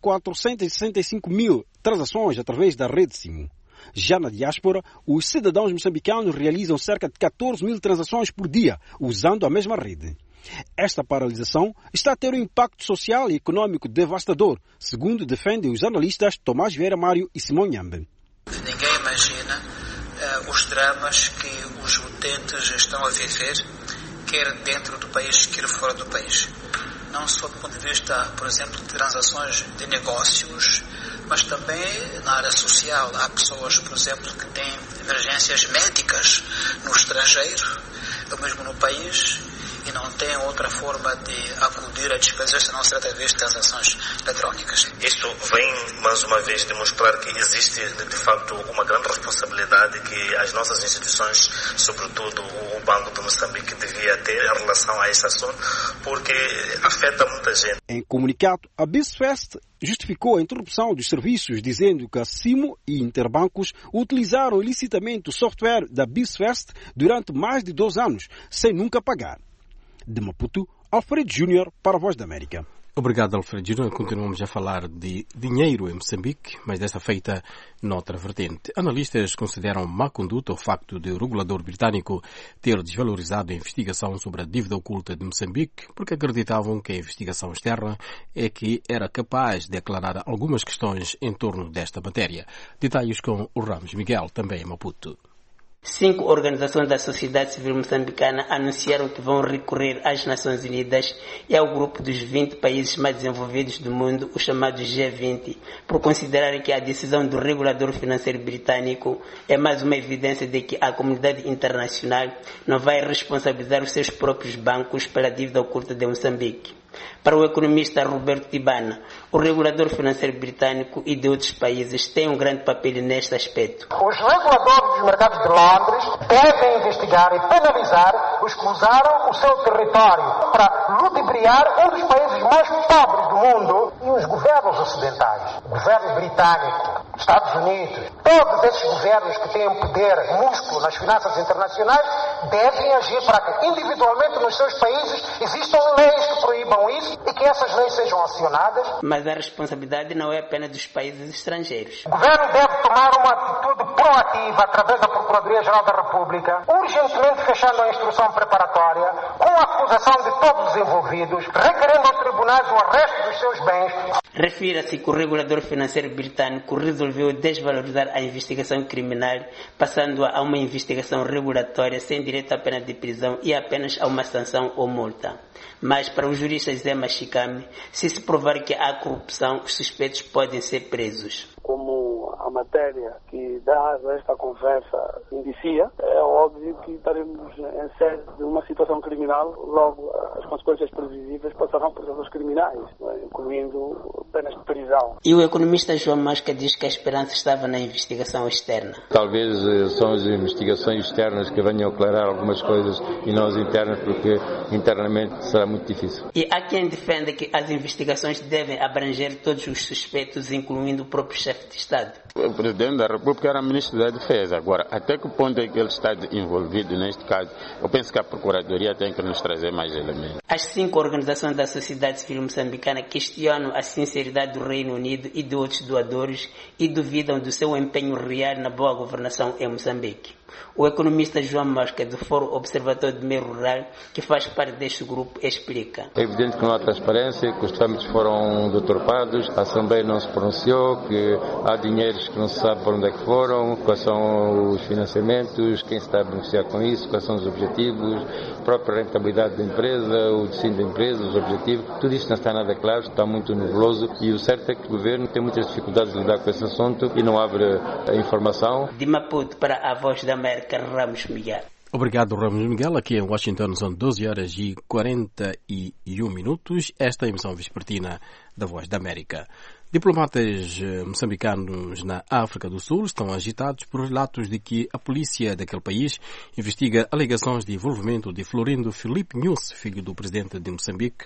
465 mil transações através da rede Cimo. Já na diáspora, os cidadãos moçambicanos realizam cerca de 14 mil transações por dia, usando a mesma rede. Esta paralisação está a ter um impacto social e econômico devastador, segundo defendem os analistas Tomás Vieira Mário e Simão Nhambe. Ninguém imagina os dramas que os utentes estão a viver, quer dentro do país, quer fora do país. Não só do ponto de vista, por exemplo, de transações de negócios, mas também na área social. Há pessoas, por exemplo, que têm emergências médicas no estrangeiro, ou mesmo no país, e não têm outra forma de acudir a despesas se não ser através de transações eletrónicas. Isto vem, mais uma vez, demonstrar que existe, de facto, uma grande responsabilidade que as nossas instituições, sobretudo o Banco de Moçambique, devia ter em relação a este assunto, porque afeta muita gente. Em comunicado, a BizFest justificou a interrupção dos serviços, dizendo que a Cimo e Interbancos utilizaram ilicitamente o software da BizFest durante mais de 2 anos, sem nunca pagar. De Maputo, Alfredo Júnior para a Voz da América. Obrigado, Alfredo Júnior. Continuamos a falar de dinheiro em Moçambique, mas desta feita noutra vertente. Analistas consideram má conduta o facto de o regulador britânico ter desvalorizado a investigação sobre a dívida oculta de Moçambique, porque acreditavam que a investigação externa é que era capaz de aclarar algumas questões em torno desta matéria. Detalhes com o Ramos Miguel, também em Maputo. 5 organizações da sociedade civil moçambicana anunciaram que vão recorrer às Nações Unidas e ao grupo dos 20 países mais desenvolvidos do mundo, o chamado G20, por considerarem que a decisão do regulador financeiro britânico é mais uma evidência de que a comunidade internacional não vai responsabilizar os seus próprios bancos pela dívida oculta de Moçambique. Para o economista Roberto Tibana, o regulador financeiro britânico e de outros países têm um grande papel neste aspecto. Os reguladores dos mercados de Londres devem investigar e penalizar os que usaram o seu território para ludibriar um dos países mais pobres do mundo e os governos ocidentais. O governo britânico, Estados Unidos, todos esses governos que têm poder, músculo nas finanças internacionais, devem agir para que individualmente nos seus países existam leis que proíbam isso e que essas leis sejam acionadas. Mas a responsabilidade não é apenas dos países estrangeiros. O governo deve tomar uma atitude proativa através da Procuradoria-Geral da República, urgentemente fechando a instrução preparatória, com a acusação de todos os envolvidos, requerendo aos tribunais o arresto dos seus bens. Refira-se que o regulador financeiro britânico resolveu desvalorizar a investigação criminal, passando-a a uma investigação regulatória sem direito à pena de prisão e apenas a uma sanção ou multa. Mas, para o jurista Zé Machikami, se provar que há corrupção, os suspeitos podem ser presos. Como a matéria que dá a esta conversa indicia, é óbvio que estaremos em sede de uma situação criminal, logo as consequências previsíveis passarão por processos criminais, incluindo penas de prisão. E o economista João Mosca diz que a esperança estava na investigação externa. Talvez são as investigações externas que venham aclarar algumas coisas e não as internas, porque internamente será muito difícil. E há quem defenda que as investigações devem abranger todos os suspeitos, incluindo o próprio chefe de Estado. O Presidente da República era Ministro da Defesa. Agora, até que ponto é que ele está envolvido neste caso? Eu penso que a Procuradoria tem que nos trazer mais elementos. As 5 organizações da sociedade civil moçambicana questionam a sinceridade do Reino Unido e de outros doadores e duvidam do seu empenho real na boa governação em Moçambique. O economista João Mosca, do Fórum Observatório do Meio Rural, que faz parte deste grupo, explica. É evidente que não há transparência, que os trâmites foram deturpados, a Assembleia não se pronunciou, que há dinheiros que não se sabe para onde é que foram, quais são os financiamentos, quem se está a beneficiar com isso, quais são os objetivos, a própria rentabilidade da empresa, o destino da empresa, os objetivos. Tudo isto não está nada claro, está muito nebuloso e o certo é que o Governo tem muitas dificuldades de lidar com esse assunto e não abre a informação. De Maputo para a Voz da América, Ramos Miguel. Obrigado, Ramos Miguel. Aqui em Washington são 12h41. Esta é a emissão vespertina da Voz da América. Diplomatas moçambicanos na África do Sul estão agitados por relatos de que a polícia daquele país investiga alegações de envolvimento de Florindo Filipe Nunes, filho do presidente de Moçambique,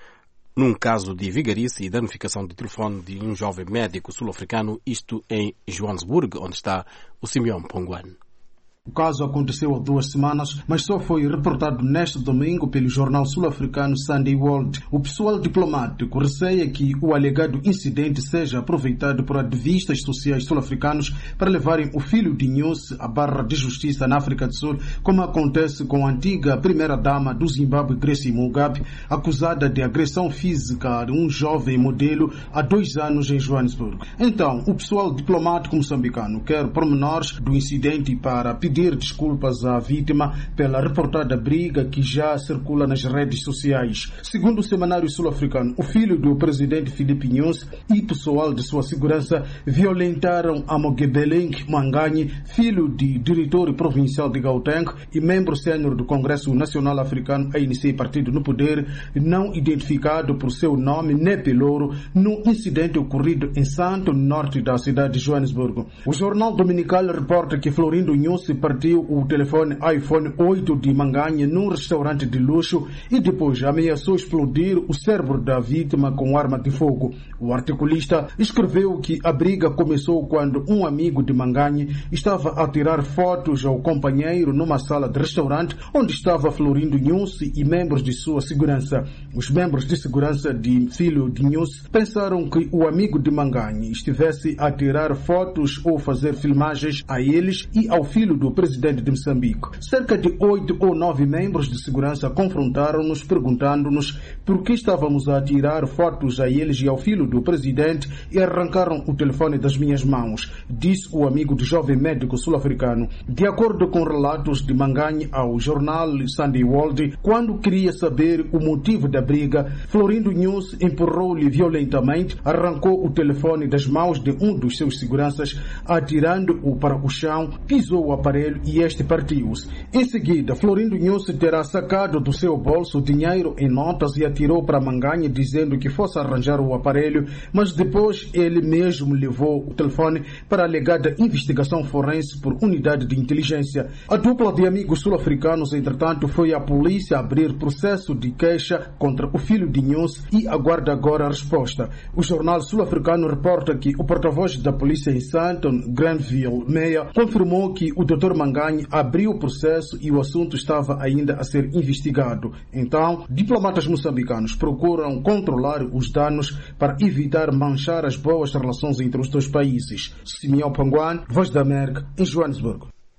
num caso de vigarice e danificação de telefone de um jovem médico sul-africano, isto em Joanesburgo, onde está o Simeão Ponguan. O caso aconteceu há 2 semanas, mas só foi reportado neste domingo pelo jornal sul-africano Sunday World. O pessoal diplomático receia que o alegado incidente seja aproveitado por ativistas sociais sul-africanos para levarem o filho de Nunes à barra de justiça na África do Sul, como acontece com a antiga primeira-dama do Zimbábue, Grace Mugabe, acusada de agressão física de um jovem modelo há 2 anos em Joanesburgo. Então, o pessoal diplomático moçambicano quer pormenores do incidente para pedir desculpas à vítima pela reportada briga que já circula nas redes sociais. Segundo o semanário sul-africano, o filho do presidente Filipe Nunes e pessoal de sua segurança violentaram Amogebeleng Manganyi, filho de diretor provincial de Gauteng e membro sênior do Congresso Nacional Africano, ANC, partido no poder, não identificado por seu nome nem pelouro, num incidente ocorrido em Santo, no norte da cidade de Joanesburgo. O jornal dominical reporta que Florindo Nunes partiu o telefone iPhone 8 de Manganyi num restaurante de luxo e depois ameaçou explodir o cérebro da vítima com arma de fogo. O articulista escreveu que a briga começou quando um amigo de Manganyi estava a tirar fotos ao companheiro numa sala de restaurante onde estava Florindo Nunes e membros de sua segurança. Os membros de segurança de filho de Nunes pensaram que o amigo de Manganyi estivesse a tirar fotos ou fazer filmagens a eles e ao filho do presidente de Moçambique. Cerca de 8 ou 9 membros de segurança confrontaram-nos perguntando-nos por que estávamos a tirar fotos a eles e ao filho do presidente e arrancaram o telefone das minhas mãos, disse o amigo do jovem médico sul-africano. De acordo com relatos de Manganyi ao jornal Sunday World, quando queria saber o motivo da briga, Florindo Nunes empurrou-lhe violentamente, arrancou o telefone das mãos de um dos seus seguranças, atirando-o para o chão, pisou o aparelho e este partiu-se. Em seguida, Florindo Nunes terá sacado do seu bolso dinheiro em notas e atirou para Manganyi dizendo que fosse arranjar o aparelho, mas depois ele mesmo levou o telefone para a alegada investigação forense por unidade de inteligência. A dupla de amigos sul-africanos, entretanto, foi à polícia abrir processo de queixa contra o filho de Nunes e aguarda agora a resposta. O jornal sul-africano reporta que o porta-voz da polícia em Sandton, Granville Meyer, confirmou que o Dr. Manganyi abriu o processo e o assunto estava ainda a ser investigado. Então, diplomatas moçambicanos procuram controlar os danos para evitar manchar as boas relações entre os dois países. Simeão Ponguan, Voz da América, em Joanesburgo.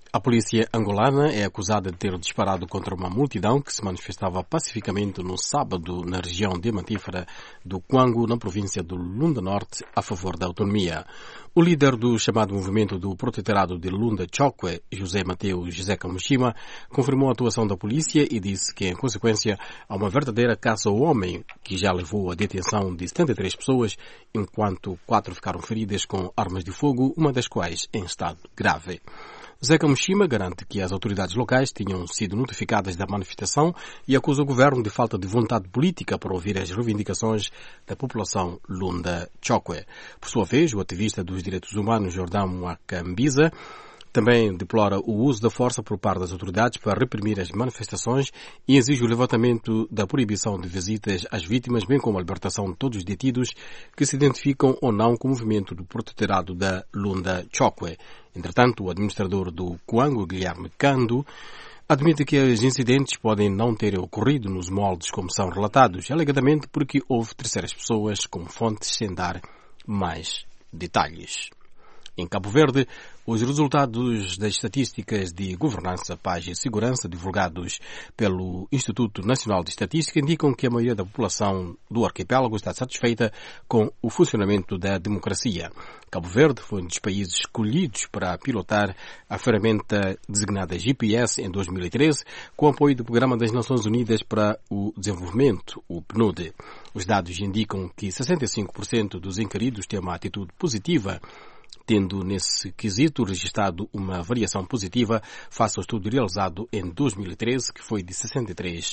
A polícia angolana é acusada de ter disparado contra uma multidão que se manifestava pacificamente no sábado na região diamantífera do Cuango, na província do Lunda Norte, a favor da autonomia. O líder do chamado movimento do protetorado de Lunda Chokwe, José Mateus José Kamushima, confirmou a atuação da polícia e disse que, em consequência, há uma verdadeira caça ao homem que já levou à detenção de 73 pessoas, enquanto 4 ficaram feridas com armas de fogo, uma das quais em estado grave. José Kamushima garante que as autoridades locais tinham sido notificadas da manifestação e acusa o governo de falta de vontade política para ouvir as reivindicações da população Lunda Chokwe. Por sua vez, o ativista dos direitos humanos Jordão Mwakambiza também deplora o uso da força por parte das autoridades para reprimir as manifestações e exige o levantamento da proibição de visitas às vítimas, bem como a libertação de todos os detidos que se identificam ou não com o movimento do protetorado da Lunda Chokwe. Entretanto, o administrador do Cuango, Guilherme Kando, admite que os incidentes podem não ter ocorrido nos moldes como são relatados, alegadamente porque houve terceiras pessoas com fontes sem dar mais detalhes. Em Cabo Verde, os resultados das estatísticas de governança, paz e segurança divulgados pelo Instituto Nacional de Estatística indicam que a maioria da população do arquipélago está satisfeita com o funcionamento da democracia. Cabo Verde foi um dos países escolhidos para pilotar a ferramenta designada GPS em 2013, com o apoio do Programa das Nações Unidas para o Desenvolvimento, o PNUD. Os dados indicam que 65% dos inquiridos têm uma atitude positiva, tendo nesse quesito registrado uma variação positiva face ao estudo realizado em 2013, que foi de 63%.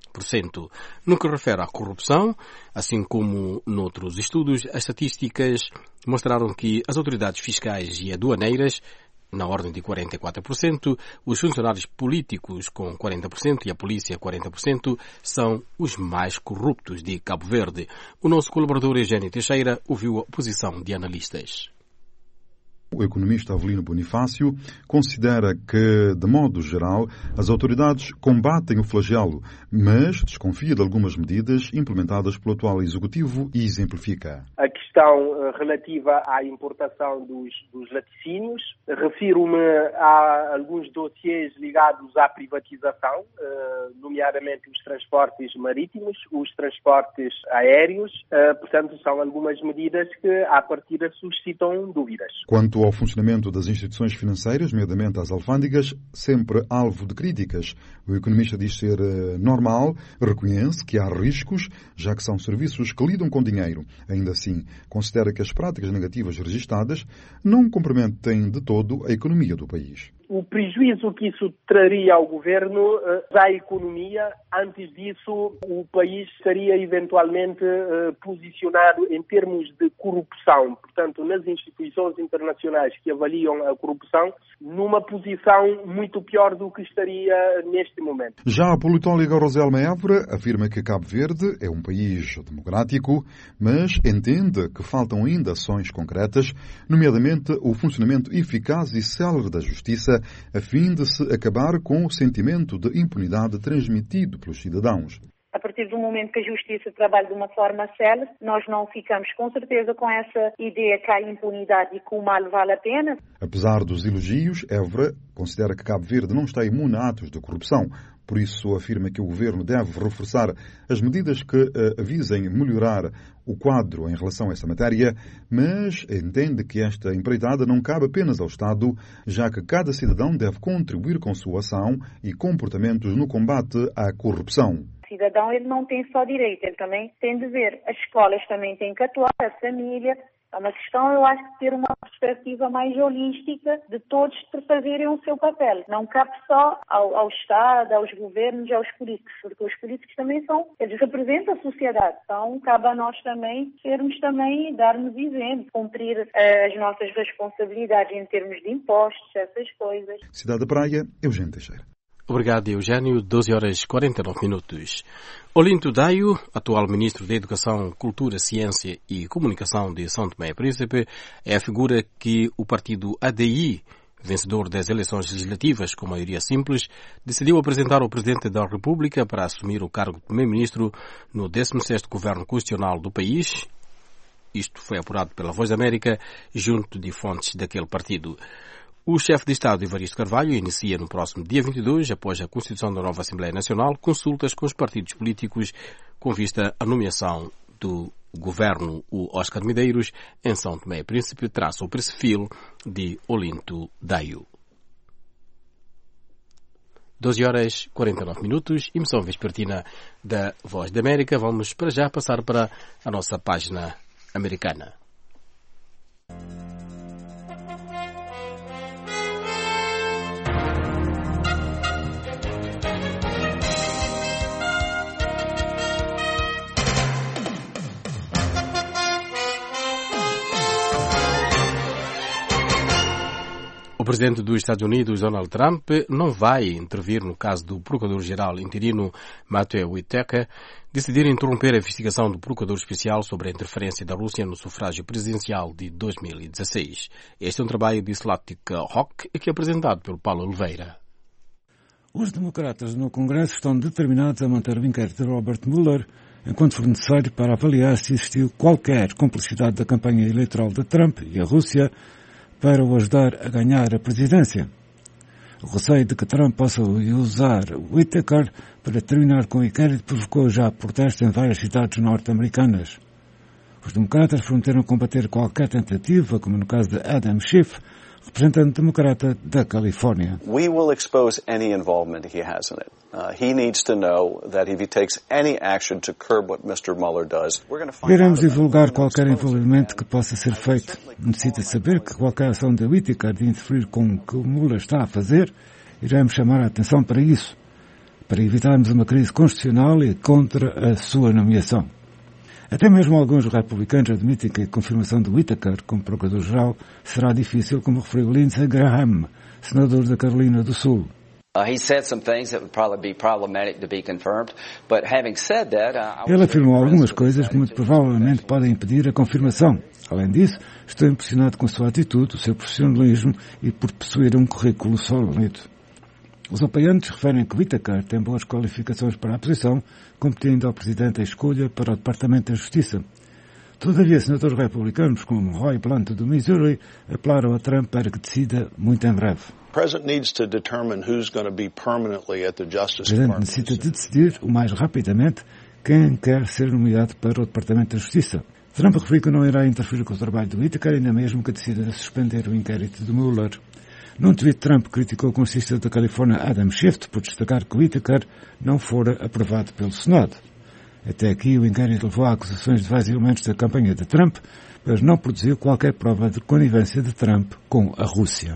No que refere à corrupção, assim como noutros estudos, as estatísticas mostraram que as autoridades fiscais e aduaneiras, na ordem de 44%, os funcionários políticos com 40% e a polícia 40%, são os mais corruptos de Cabo Verde. O nosso colaborador Eugênio Teixeira ouviu a posição de analistas. O economista Avelino Bonifácio considera que, de modo geral, as autoridades combatem o flagelo, mas desconfia de algumas medidas implementadas pelo atual Executivo e exemplifica. A questão relativa à importação dos laticínios, refiro-me a alguns dossiês ligados à privatização, nomeadamente os transportes marítimos, os transportes aéreos, portanto são algumas medidas que à partida suscitam dúvidas. Quanto ao funcionamento das instituições financeiras, nomeadamente as alfândegas, sempre alvo de críticas. O economista diz ser normal, reconhece que há riscos, já que são serviços que lidam com dinheiro. Ainda assim, considera que as práticas negativas registadas não comprometem de todo a economia do país. O prejuízo que isso traria ao governo, à economia, antes disso o país estaria eventualmente posicionado em termos de corrupção, portanto nas instituições internacionais que avaliam a corrupção, numa posição muito pior do que estaria neste momento. Já a politóloga Roselma Évora afirma que Cabo Verde é um país democrático, mas entende que faltam ainda ações concretas, nomeadamente o funcionamento eficaz e célere da justiça, a fim de se acabar com o sentimento de impunidade transmitido pelos cidadãos. A partir do momento que a justiça trabalha de uma forma célere, nós não ficamos com certeza com essa ideia que há impunidade e que o mal vale a pena. Apesar dos elogios, Évora considera que Cabo Verde não está imune a atos de corrupção. Por isso, afirma que o governo deve reforçar as medidas que visem melhorar o quadro em relação a esta matéria, mas entende que esta empreitada não cabe apenas ao Estado, já que cada cidadão deve contribuir com sua ação e comportamentos no combate à corrupção. O cidadão ele não tem só direito, ele também tem dever. As escolas também têm que atuar, a família. É uma questão, eu acho, de ter uma perspectiva mais holística de todos fazerem o seu papel. Não cabe só ao Estado, aos governos e aos políticos, porque os políticos também eles representam a sociedade. Então, cabe a nós também sermos também, darmos exemplo, cumprir as nossas responsabilidades em termos de impostos, essas coisas. Cidade da Praia, Eugênio Teixeira. Obrigado, Eugênio. 12h49. Olinto Daio, atual Ministro da Educação, Cultura, Ciência e Comunicação de São Tomé e Príncipe, é a figura que o partido ADI, vencedor das eleições legislativas com maioria simples, decidiu apresentar ao Presidente da República para assumir o cargo de Primeiro-Ministro no 16º Governo Constitucional do país. Isto foi apurado pela Voz da América junto de fontes daquele partido. O chefe de Estado, Evaristo Carvalho, inicia no próximo dia 22, após a constituição da nova Assembleia Nacional, consultas com os partidos políticos com vista à nomeação do governo. O Oscar Medeiros, em São Tomé e Príncipe, traça o perfil de Olinto Daio. 12h49, emissão vespertina da Voz da América. Vamos para já passar para a nossa página americana. O presidente dos Estados Unidos, Donald Trump, não vai intervir no caso do procurador-geral interino Matthew Whitaker decidir interromper a investigação do procurador especial sobre a interferência da Rússia no sufrágio presidencial de 2016. Este é um trabalho de Slatic Rock que é apresentado pelo Paulo Oliveira. Os democratas no Congresso estão determinados a manter o inquérito de Robert Mueller enquanto for necessário para avaliar se existiu qualquer complicidade da campanha eleitoral de Trump e a Rússia para o ajudar a ganhar a presidência. O receio de que Trump possa usar Whitaker para terminar com o inquérito provocou já protestos em várias cidades norte-americanas. Os democratas prometeram combater qualquer tentativa, como no caso de Adam Schiff, representante democrata da Califórnia. We will expose any involvement he has in it. He needs to know that if he takes any action to curb what Mr. Mueller does, we're going to find out. Iremos divulgar qualquer envolvimento que possa ser feito. Necessita saber que qualquer ação de Whitaker de interferir com o que o Mueller está a fazer, iremos chamar a atenção para isso, para evitarmos uma crise constitucional e contra a sua nomeação. Até mesmo alguns republicanos admitem que a confirmação de Whitaker como procurador-geral será difícil, como referiu Lindsey Graham, senador da Carolina do Sul. Ele afirmou algumas coisas que muito provavelmente podem impedir a confirmação. Além disso, estou impressionado com a sua atitude, o seu profissionalismo e por possuir um currículo sólido. Os apoiantes referem que Whitaker tem boas qualificações para a posição, competindo ao Presidente a escolha para o Departamento da Justiça. Todavia, senadores republicanos como Roy Blunt do Missouri apelaram a Trump para que decida muito em breve. O Presidente necessita de decidir o mais rapidamente quem quer ser nomeado para o Departamento da Justiça. Trump referiu que não irá interferir com o trabalho de Whitaker, ainda mesmo que decida suspender o inquérito de Mueller. Num tweet, Trump criticou o congressista da Califórnia Adam Schiff por destacar que Whitaker não fora aprovado pelo Senado. Até aqui, o inquérito levou a acusações de vários elementos da campanha de Trump, mas não produziu qualquer prova de conivência de Trump com a Rússia.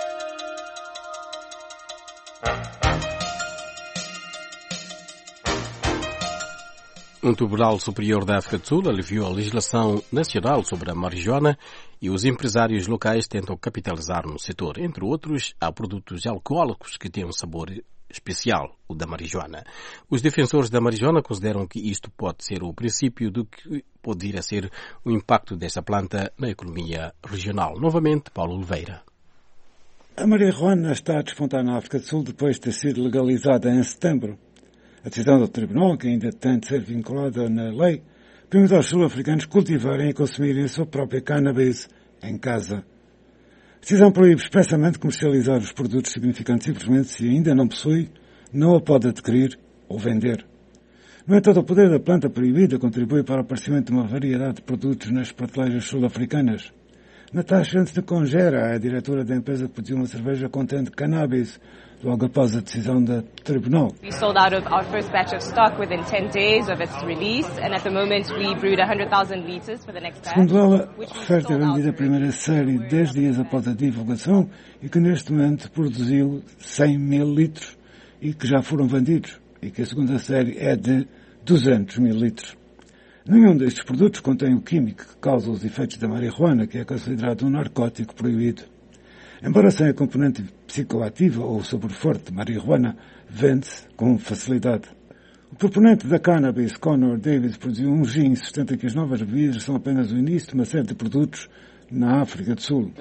Um Tribunal Superior da África do Sul aliviou a legislação nacional sobre a marijuana e os empresários locais tentam capitalizar no setor. Entre outros, há produtos alcoólicos que têm um sabor especial, o da marijuana. Os defensores da marijuana consideram que isto pode ser o princípio do que pode vir a ser o impacto desta planta na economia regional. Novamente, Paulo Oliveira. A marijuana está a despontar na África do Sul depois de ter sido legalizada em setembro. A decisão do Tribunal, que ainda tem de ser vinculada na lei, permite aos sul-africanos cultivarem e consumirem a sua própria cannabis em casa. A decisão proíbe expressamente comercializar os produtos, significando simplesmente se ainda não possui, não a pode adquirir ou vender. No entanto, o poder da planta proibida contribui para o aparecimento de uma variedade de produtos nas prateleiras sul-africanas. Natasha de Congera, a diretora da empresa que produziu uma cerveja contendo cannabis, logo após a decisão do Tribunal. We sold out of our first batch of stock within 10 days of its release, and at the moment we brewed 100,000 liters for the next batch. Segundo ela, refere ter vendido a primeira série 10 dias após a divulgação e que neste momento produziu 100 mil litros e que já foram vendidos, e que a segunda série é de 200 mil litros. Nenhum destes produtos contém o químico que causa os efeitos da marihuana, que é considerado um narcótico proibido. Embora sem a componente psicoativa ou sabor forte de marihuana, vende-se com facilidade. O proponente da cannabis, Conor Davis, produziu um gin e sustenta que as novas bebidas são apenas o início de uma série de produtos na África do Sul.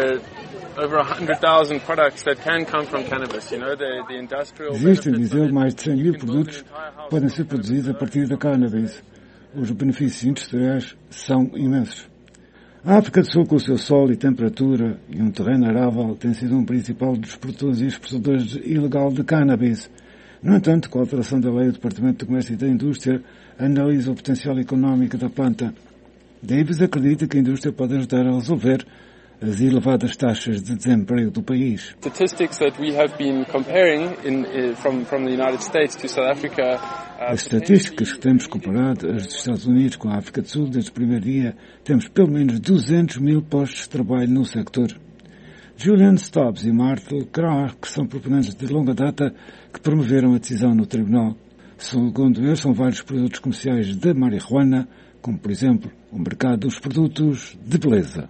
Existem, diz ele, mais de 100 mil produtos que podem ser produzidos a partir da cannabis. Os benefícios industriais são imensos. A África do Sul, com o seu sol e temperatura e um terreno arável, tem sido um principal dos produtores e exportadores ilegal de cannabis. No entanto, com a alteração da lei, o Departamento de Comércio e da Indústria analisa o potencial económico da planta. Davis acredita que a indústria pode ajudar a resolver as elevadas taxas de desemprego do país. Statistics that we have been comparing from the United States to South Africa. As estatísticas que temos comparado as dos Estados Unidos com a África do Sul desde o primeiro dia, temos pelo menos 200 mil postos de trabalho no sector. Julian Stubbs e Martel Krah, que são proponentes de longa data, que promoveram a decisão no tribunal. Segundo eles, são vários produtos comerciais de marihuana, como, por exemplo, o mercado dos produtos de beleza.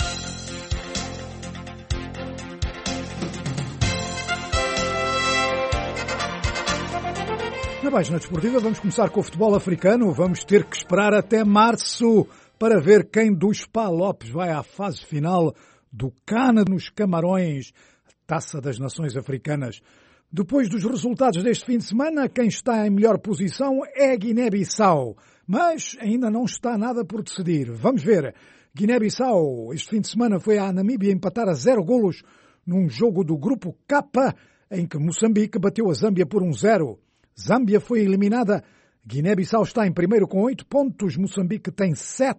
Na página desportiva vamos começar com o futebol africano. Vamos ter que esperar até março para ver quem dos Palopes vai à fase final do CAN nos Camarões, Taça das Nações Africanas. Depois dos resultados deste fim de semana, quem está em melhor posição é Guiné-Bissau, mas ainda não está nada por decidir. Vamos ver. Guiné-Bissau, este fim de semana, foi à Namíbia empatar a 0 golos num jogo do grupo K, em que Moçambique bateu a Zâmbia por 1-0. Zâmbia foi eliminada. Guiné-Bissau está em primeiro com 8 pontos. Moçambique tem 7.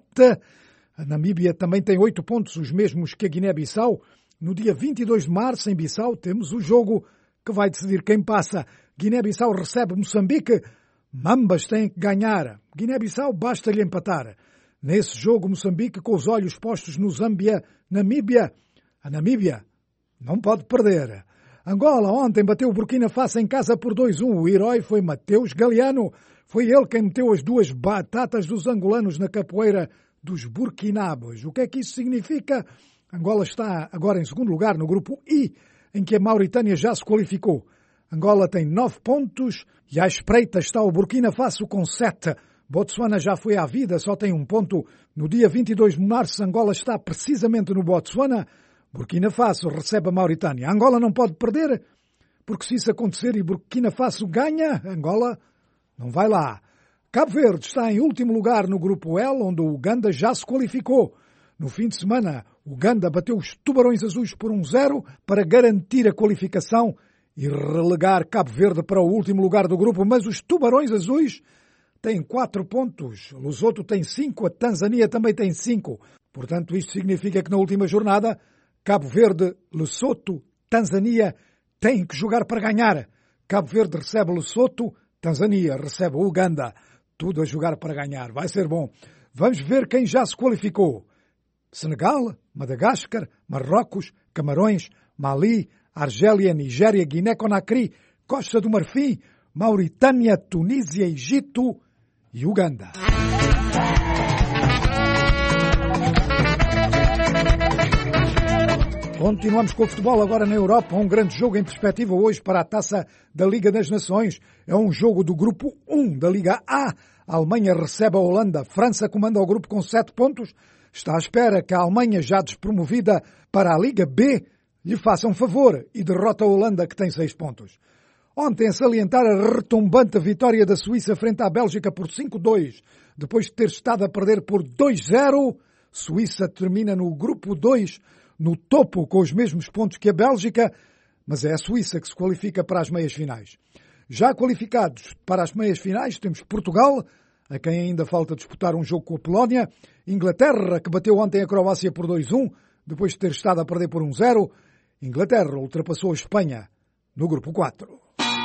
A Namíbia também tem 8 pontos, os mesmos que a Guiné-Bissau. No dia 22 de março, em Bissau, temos o jogo que vai decidir quem passa. Guiné-Bissau recebe Moçambique. Ambas têm que ganhar. Guiné-Bissau basta-lhe empatar. Nesse jogo, Moçambique, com os olhos postos no Zâmbia-Namíbia. A Namíbia não pode perder. Angola ontem bateu o Burkina Faso em casa por 2-1. O herói foi Mateus Galeano. Foi ele quem meteu as 2 batatas dos angolanos na capoeira dos burkinabos. O que é que isso significa? Angola está agora em segundo lugar no grupo I, em que a Mauritânia já se qualificou. Angola tem 9 pontos e à espreita está o Burkina Faso com 7. Botsuana já foi à vida, só tem 1 ponto. No dia 22 de março, Angola está precisamente no Botsuana. Burkina Faso recebe a Mauritânia. Angola não pode perder, porque se isso acontecer e Burkina Faso ganha, Angola não vai lá. Cabo Verde está em último lugar no grupo L, onde o Uganda já se qualificou. No fim de semana, o Uganda bateu os Tubarões Azuis por 1-0 para garantir a qualificação e relegar Cabo Verde para o último lugar do grupo, mas os Tubarões Azuis têm 4 pontos, o Lesotho tem 5, a Tanzânia também tem 5. Portanto, isto significa que na última jornada Cabo Verde, Lesotho, Tanzânia têm que jogar para ganhar. Cabo Verde recebe Lesotho, Tanzânia recebe o Uganda. Tudo a jogar para ganhar. Vai ser bom. Vamos ver quem já se qualificou. Senegal, Madagascar, Marrocos, Camarões, Mali, Argélia, Nigéria, Guiné-Conakry, Costa do Marfim, Mauritânia, Tunísia, Egito e Uganda. Continuamos com o futebol agora na Europa. Um grande jogo em perspectiva hoje para a Taça da Liga das Nações. É um jogo do grupo 1 da Liga A. A Alemanha recebe a Holanda. França comanda o grupo com 7 pontos. Está à espera que a Alemanha, já despromovida para a Liga B, lhe faça um favor e derrota a Holanda, que tem 6 pontos. Ontem, a salientar a retumbante vitória da Suíça frente à Bélgica por 5-2. Depois de ter estado a perder por 2-0, Suíça termina no grupo 2, no topo, com os mesmos pontos que a Bélgica, mas é a Suíça que se qualifica para as meias finais. Já qualificados para as meias finais, temos Portugal, a quem ainda falta disputar um jogo com a Polónia, Inglaterra, que bateu ontem a Croácia por 2-1, depois de ter estado a perder por 1-0. Inglaterra ultrapassou a Espanha no grupo 4.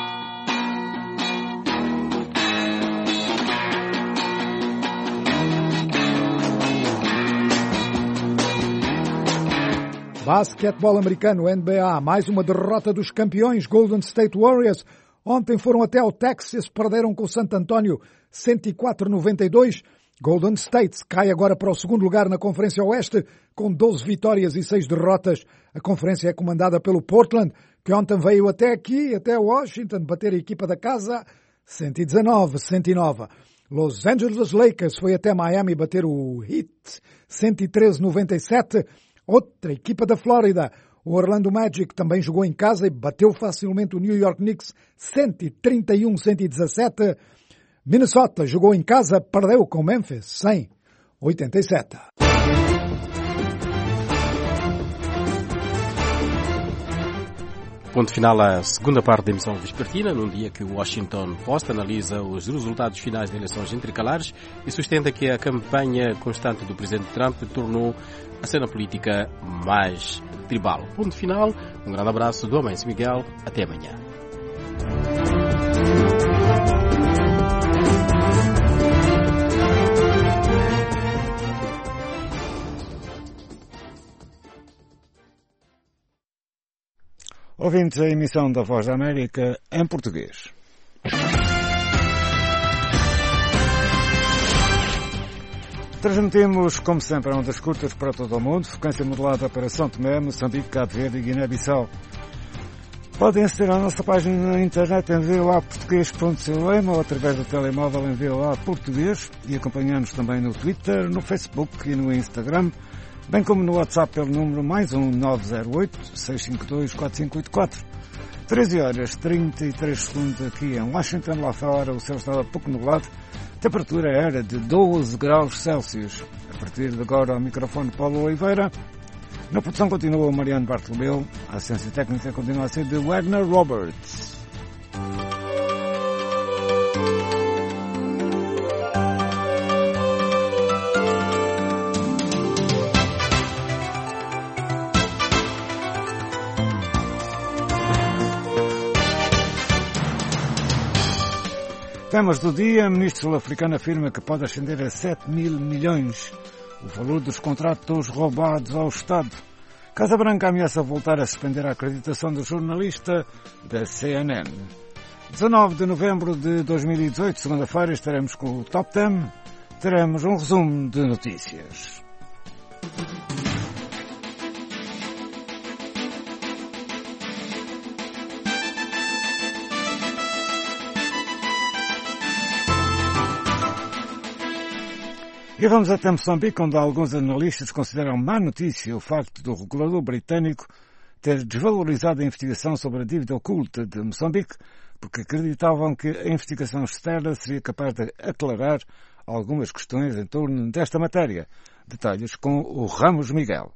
Basquetebol americano, NBA, mais uma derrota dos campeões Golden State Warriors. Ontem foram até ao Texas, perderam com o San Antonio 104-92. Golden State cai agora para o segundo lugar na Conferência Oeste, com 12 vitórias e 6 derrotas. A conferência é comandada pelo Portland, que ontem veio até aqui, até Washington, bater a equipa da casa 119-109. Los Angeles Lakers foi até Miami bater o Heat 113-97. Outra equipa da Flórida, o Orlando Magic, também jogou em casa e bateu facilmente o New York Knicks 131-117. Minnesota jogou em casa, perdeu com Memphis 100-87. Ponto final à segunda parte da emissão vespertina, num dia que o Washington Post analisa os resultados finais de eleições intercalares e sustenta que a campanha constante do presidente Trump tornou a cena política mais tribal. Ponto final, um grande abraço do Amancio Miguel, até amanhã. Ouvintes a emissão da Voz da América em português. Transmitimos, como sempre, a ondas curtas para todo o mundo, frequência modulada para São Tomé, Moçambique, Cabo Verde e Guiné-Bissau. Podem aceder à nossa página na internet em voaportugues.com ou através do telemóvel em VOA Português e acompanhar-nos também no Twitter, no Facebook e no Instagram, bem como no WhatsApp pelo número +1 908-652-4584. 13h33 aqui em Washington, lá fora o céu estava pouco nublado, a temperatura era de 12 graus Celsius. A partir de agora, ao microfone Paulo Oliveira. Na produção continua o Mariano Bartolomeu, a assistência técnica continua a ser de Wagner Roberts. Temas do dia: ministro sul-africano afirma que pode ascender a 7 mil milhões o valor dos contratos roubados ao Estado. Casa Branca ameaça voltar a suspender a acreditação do jornalista da CNN. 19 de novembro de 2018, segunda-feira, estaremos com o Top 10. Teremos um resumo de notícias. E vamos até Moçambique, onde alguns analistas consideram má notícia o facto do regulador britânico ter desvalorizado a investigação sobre a dívida oculta de Moçambique, porque acreditavam que a investigação externa seria capaz de aclarar algumas questões em torno desta matéria. Detalhes com o Ramos Miguel.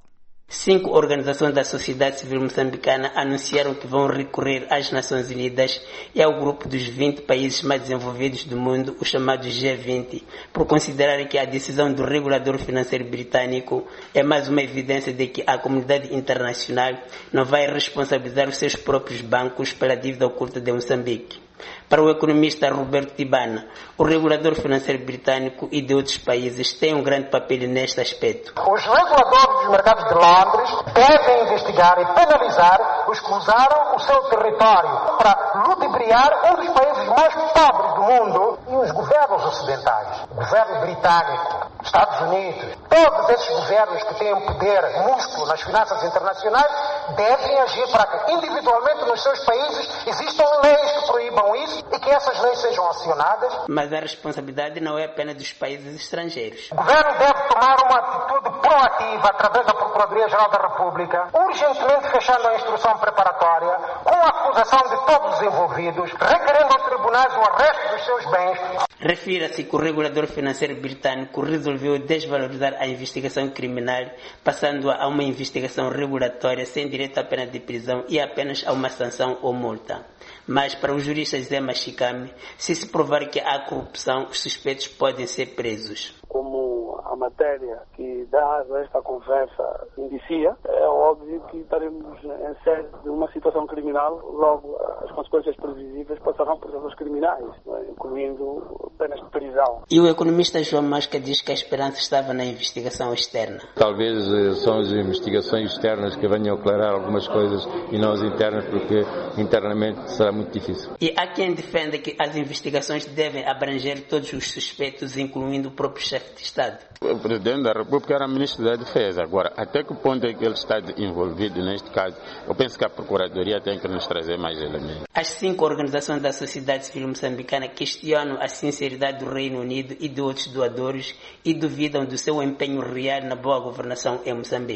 5 organizações da sociedade civil moçambicana anunciaram que vão recorrer às Nações Unidas e ao grupo dos 20 países mais desenvolvidos do mundo, o chamado G20, por considerarem que a decisão do regulador financeiro britânico é mais uma evidência de que a comunidade internacional não vai responsabilizar os seus próprios bancos pela dívida oculta de Moçambique. Para o economista Roberto Tibana, o regulador financeiro britânico e de outros países têm um grande papel neste aspecto. Os reguladores dos mercados de Londres devem investigar e penalizar os que usaram o seu território para ludibriar um dos países mais pobres do mundo e os governos ocidentais. O governo britânico, Estados Unidos, todos esses governos que têm poder, músculo nas finanças internacionais, devem agir para que individualmente nos seus países existam leis que proíbam isso e que essas leis sejam acionadas. Mas a responsabilidade não é apenas dos países estrangeiros. O governo deve tomar uma atitude proativa através da Procuradoria-Geral da República, urgentemente fechando a instrução preparatória, com a acusação de todos os envolvidos, requerendo aos tribunais o arresto dos seus bens. Refira-se que o regulador financeiro britânico resolveu desvalorizar a investigação criminal, passando-a a uma investigação regulatória sem direito à pena de prisão e apenas a uma sanção ou multa. Mas, para o jurista Zé Machicame, se provar que há corrupção, os suspeitos podem ser presos. Como a matéria que dá a esta conversa indicia, é óbvio que estaremos em sede de uma situação criminal, logo as consequências previsíveis passarão por razões criminais, incluindo penas de prisão. E o economista João Masca diz que a esperança estava na investigação externa. Talvez são as investigações externas que venham aclarar algumas coisas e não as internas, porque internamente será muito difícil. E há quem defenda que as investigações devem abranger todos os suspeitos, incluindo o próprio chefe de Estado. O Presidente da República era Ministro da Defesa. Agora, até que ponto é que ele está envolvido neste caso? Eu penso que a Procuradoria tem que nos trazer mais elementos. As 5 organizações da sociedade civil moçambicana questionam a sinceridade do Reino Unido e de outros doadores e duvidam do seu empenho real na boa governação em Moçambique.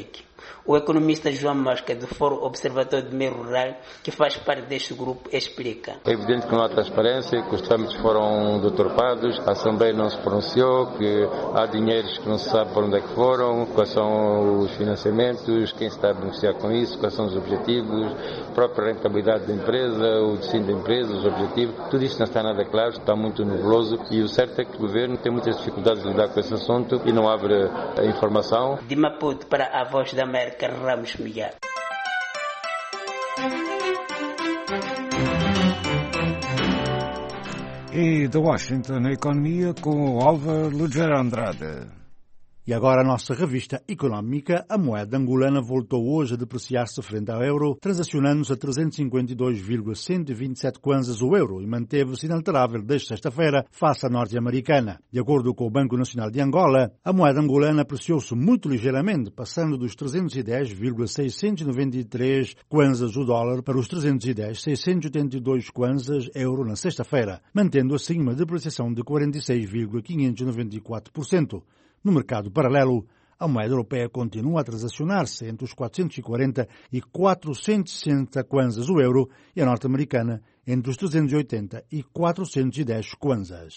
O economista João Mosca, do Fórum Observatório do Meio Rural, que faz parte deste grupo, explica. É evidente que não há transparência, que os trâmites foram deturpados, a Assembleia não se pronunciou, que há dinheiros que não se sabe para onde é que foram, quais são os financiamentos, quem se está a beneficiar com isso, quais são os objetivos, a própria rentabilidade da empresa, o destino da empresa, os objetivos, tudo isso não está nada claro, está muito nebuloso e o certo é que o governo tem muitas dificuldades de lidar com esse assunto e não abre a informação. De Maputo para a Voz da América, Ramos Miguel. E de Washington, a economia com o Álvaro Lugero Andrade. E agora a nossa revista económica. A moeda angolana voltou hoje a depreciar-se frente ao euro, transacionando-se a 352,127 kwanzas o euro e manteve-se inalterável desde sexta-feira face à norte-americana. De acordo com o Banco Nacional de Angola, a moeda angolana apreciou-se muito ligeiramente, passando dos 310,693 kwanzas o dólar para os 310,682 kwanzas euro na sexta-feira, mantendo assim uma depreciação de 46,594%. No mercado paralelo, a moeda europeia continua a transacionar-se entre os 440 e 460 kwanzas o euro e a norte-americana entre os 380 e 410 kwanzas.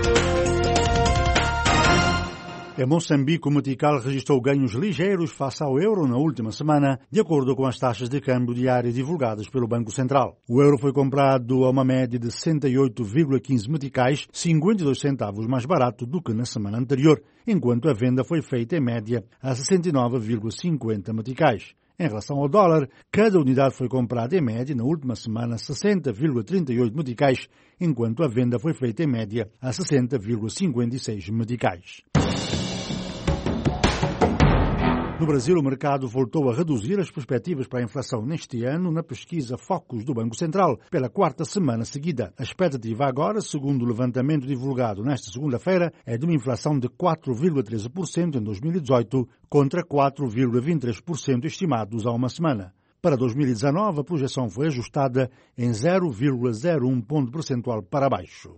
Em Moçambique, o metical registrou ganhos ligeiros face ao euro na última semana, de acordo com as taxas de câmbio diárias divulgadas pelo Banco Central. O euro foi comprado a uma média de 68,15 meticais, 52 centavos mais barato do que na semana anterior, enquanto a venda foi feita em média a 69,50 meticais. Em relação ao dólar, cada unidade foi comprada em média na última semana a 60,38 meticais, enquanto a venda foi feita em média a 60,56 meticais. No Brasil, o mercado voltou a reduzir as perspectivas para a inflação neste ano na pesquisa Focus do Banco Central, pela quarta semana seguida. A expectativa agora, segundo o levantamento divulgado nesta segunda-feira, é de uma inflação de 4,13% em 2018 contra 4,23% estimados há uma semana. Para 2019, a projeção foi ajustada em 0,01 ponto percentual para baixo.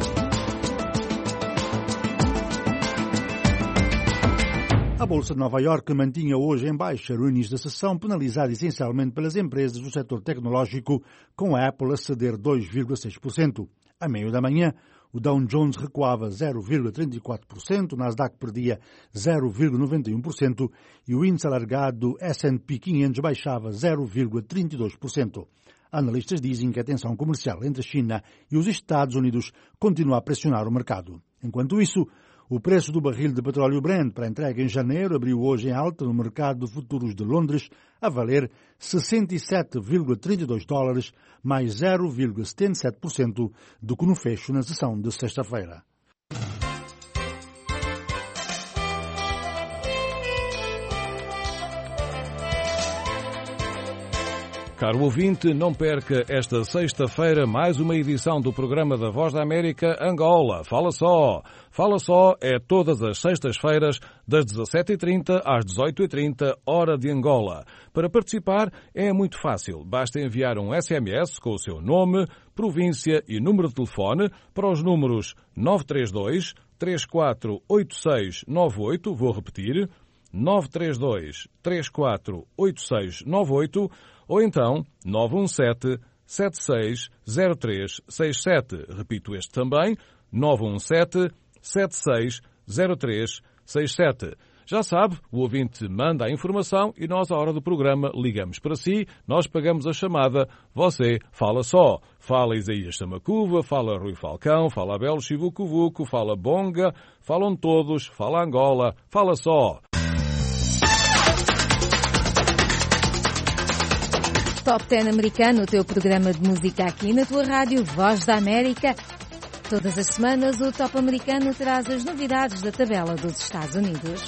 A Bolsa de Nova Iorque mantinha hoje em baixa no início da sessão, penalizada essencialmente pelas empresas do setor tecnológico, com a Apple a ceder 2,6%. A meio da manhã, o Dow Jones recuava 0,34%, o Nasdaq perdia 0,91% e o índice alargado S&P 500 baixava 0,32%. Analistas dizem que a tensão comercial entre a China e os Estados Unidos continua a pressionar o mercado. Enquanto isso, o preço do barril de petróleo Brent para entrega em janeiro abriu hoje em alta no mercado de futuros de Londres a valer 67,32 dólares, mais 0,77% do que no fecho na sessão de sexta-feira. Caro ouvinte, não perca esta sexta-feira mais uma edição do programa da Voz da América Angola. Fala só! Fala só é todas as sextas-feiras, das 17h30 às 18h30, hora de Angola. Para participar é muito fácil. Basta enviar um SMS com o seu nome, província e número de telefone para os números 932 348698. Vou repetir, 932 348698. Ou então 917-760367. Repito este também, 917-760367. Já sabe, o ouvinte manda a informação e nós, à hora do programa, ligamos para si, nós pagamos a chamada, você fala só. Fala Isaías Samacuva, fala Rui Falcão, fala Abel Chivucuvuco, fala Bonga, falam todos, fala Angola, fala só. Top 10 americano, o teu programa de música aqui na tua rádio Voz da América. Todas as semanas o Top americano traz as novidades da tabela dos Estados Unidos.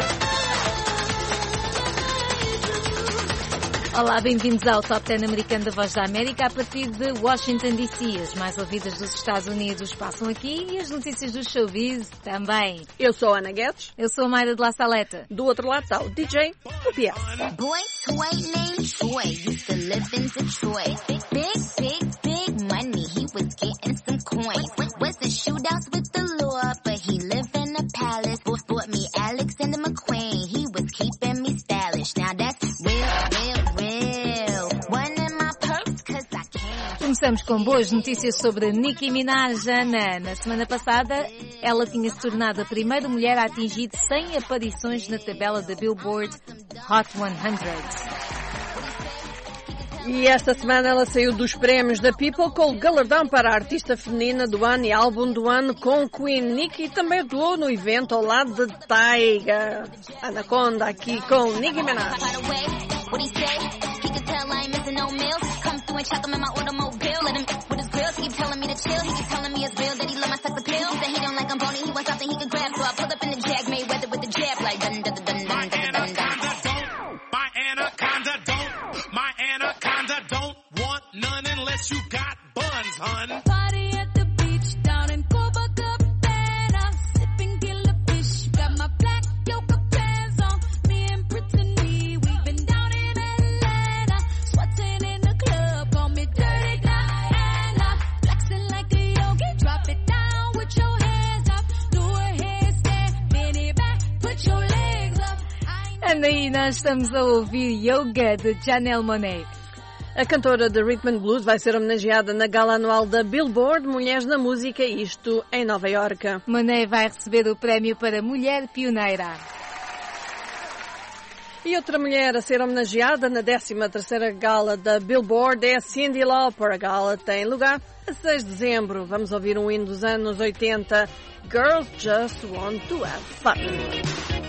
Olá, bem-vindos ao Top 10 americano da Voz da América a partir de Washington DC. As mais ouvidas dos Estados Unidos passam aqui e as notícias do showbiz também. Eu sou a Ana Guedes. Eu sou a Mayra de La Saleta. Do outro lado está o DJ, o PS. Boy, toy named Troy, used to live in Detroit. Big money, he was getting some coins. Was in shootouts with the law, but he lived in a palace. Bought me Alexander McQueen, he was keeping me stylish. Now that Começamos com boas notícias sobre Nicki Minaj. Ana, na semana passada, ela tinha se tornado a primeira mulher a atingir 100 aparições na tabela da Billboard Hot 100. E esta semana ela saiu dos prémios da People com o galardão para a artista feminina do ano e álbum do ano com Queen. Nicki também atuou no evento ao lado de Tyga. Anaconda aqui com Nicki Minaj. You got buns, hun. Party at the beach down in Copacabana, sipping killer fish. Got my black yoga pants on. Me and Brittany, we've been down in Atlanta, sweating in the club. Call me Dirty Diana, flexing like a yogi. Drop it down with your hands up. Do a handstand, bend it back, put your legs up. Anaí, nós estamos a ouvir Yoga de Janelle Monáe. A cantora de Rhythm and Blues vai ser homenageada na gala anual da Billboard Mulheres na Música, isto em Nova Iorque. Monáe vai receber o prémio para Mulher Pioneira. E outra mulher a ser homenageada na 13ª gala da Billboard é Cyndi Lauper. A gala tem lugar a 6 de dezembro. Vamos ouvir um hino dos anos 80, Girls Just Want to Have Fun.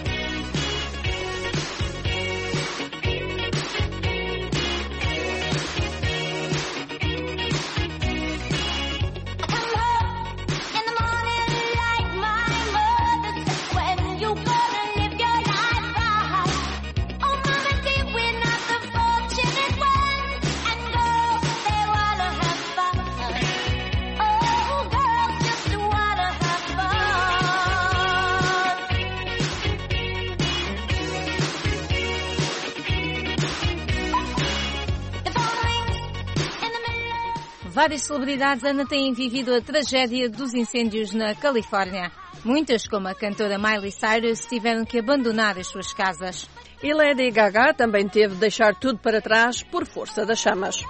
Várias celebridades, Ana, têm vivido a tragédia dos incêndios na Califórnia. Muitas, como a cantora Miley Cyrus, tiveram que abandonar as suas casas. E Lady Gaga também teve de deixar tudo para trás por força das chamas.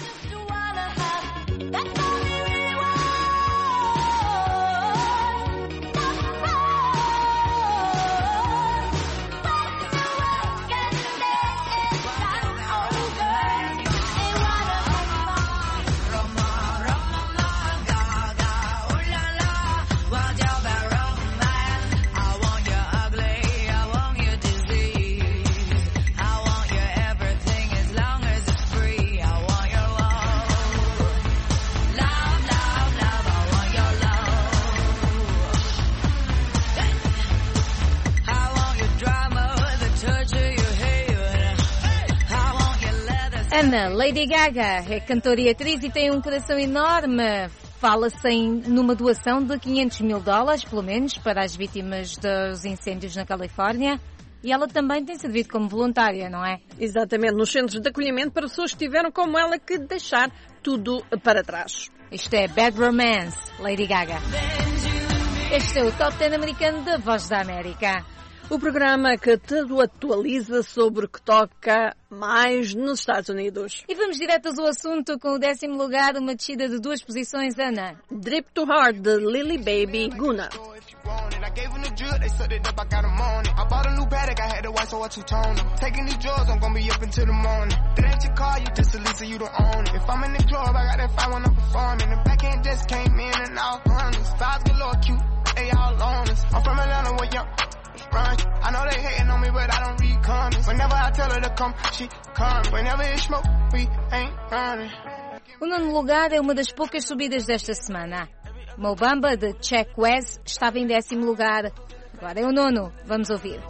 Ana, Lady Gaga é cantora e atriz e tem um coração enorme. Fala-se numa doação de $500 mil, pelo menos, para as vítimas dos incêndios na Califórnia. E ela também tem servido como voluntária, não é? Exatamente, nos centros de acolhimento para pessoas que tiveram, como ela, que deixar tudo para trás. Isto é Bad Romance, Lady Gaga. Este é o Top 10 americano da Voz da América. O programa que te atualiza sobre o que toca mais nos Estados Unidos. E vamos direto ao assunto com o 10º lugar, uma descida de 2 posições, Ana. Drip to Hard, de Lily Baby Guna. I gave him the drill, they sucked it up, I got him on it. I bought a new Patek, I had to white, so I two-tone them. Taking these drugs, I'm gonna be up until the morning. That ain't your car, you just a Lisa, you don't own it. If I'm in the club, I got that fight when I'm performing. The back end just came in and all hundreds. Vibes get a little cute, they all on us. I'm from Atlanta, where young run. I know they hating on me, but I don't read comments. Whenever I tell her to come, she come. Whenever it's smoke, we ain't running. O 9º lugar é uma das poucas subidas desta semana. Mobamba, de Check West, estava em 10º lugar. Agora é o 9º. Vamos ouvir.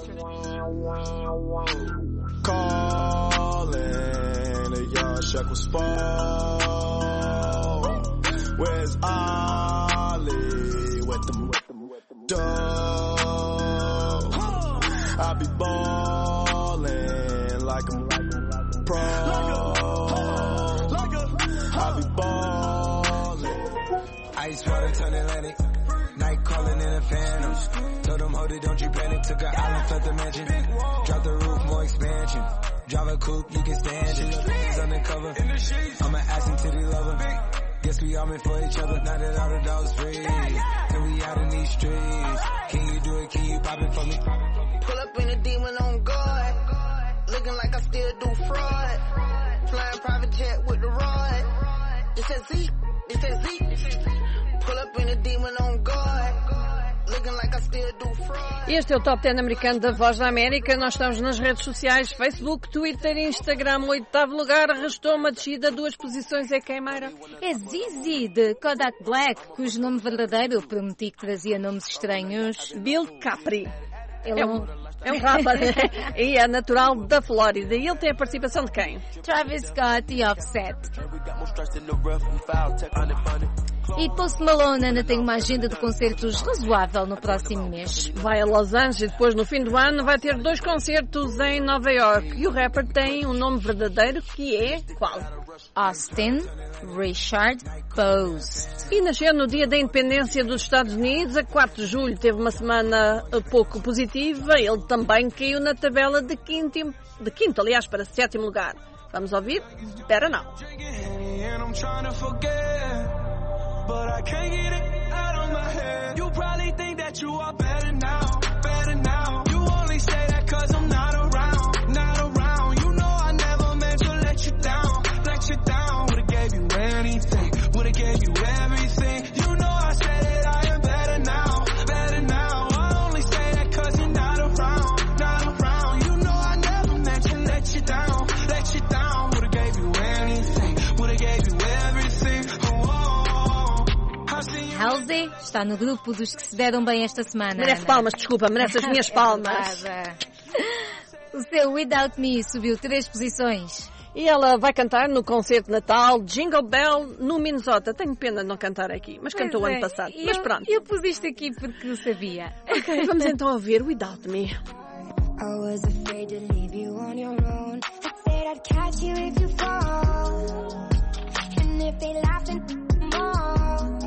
Calling, the young Sheck was Where's Ollie? With them dough. I be ballin' like I'm pro. I be ballin'. Ice water turn Atlantic. Night calling in a phantom. Told them, hold it, don't you panic. Took an island, fled the mansion. Drop the roof, more expansion. Drive a coupe, you can stand it. Niggas undercover. I'm an ass and titty lover. Guess we all meant for each other, now that all the dogs free. Till we out in these streets. Can you do it, can you pop it for me? Pull up in a demon on guard. Looking like I still do fraud. Flying private jet with the rod. This that Z, this that Z. Pull up in a demon on guard. Looking like I still do fraud. Este é o Top 10 americano da Voz da América. Nós estamos nas redes sociais, Facebook, Twitter e Instagram. 8º lugar, restou uma descida, 2 posições. É quem, Mayra? É Zizi, de Kodak Black, cujo nome verdadeiro eu prometi que trazia nomes estranhos. Bill Capri. Ele é um rapper e é natural da Flórida. E ele tem a participação de quem? Travis Scott e Offset. E Post Malone ainda tem uma agenda de concertos razoável no próximo mês. Vai a Los Angeles e depois, no fim do ano, vai ter 2 concertos em Nova York. E o rapper tem um nome verdadeiro que é qual? Austin Richard Post. E nasceu no dia da independência dos Estados Unidos, a 4 de julho. Teve uma semana pouco positiva. Ele também caiu na tabela de quinto, aliás, para 7º lugar. Vamos ouvir? Better Now. But I can't get it out of my head. You probably think that you are better now, better now. You only say that cause I'm not around, not around. You know I never meant to let you down, let you down. Would've gave you anything, would've gave you everything. You know I said that I am better now, better now. I only say that cause you're not around, not around. You know I never meant to let you down, let you down. Would've gave you anything, would've gave you everything. Halsey está no grupo dos que se deram bem esta semana. Merece palmas, desculpa, merece as minhas palmas. O seu Without Me subiu 3 posições. E ela vai cantar no concerto de Natal Jingle Bell no Minnesota. Tenho pena de não cantar aqui, mas cantou o ano passado. Mas pronto. Eu pus isto aqui porque sabia. Ok, vamos então ouvir Without Me. I was afraid to leave you on your own. I said I'd catch you if you fall. And if they laughed and more.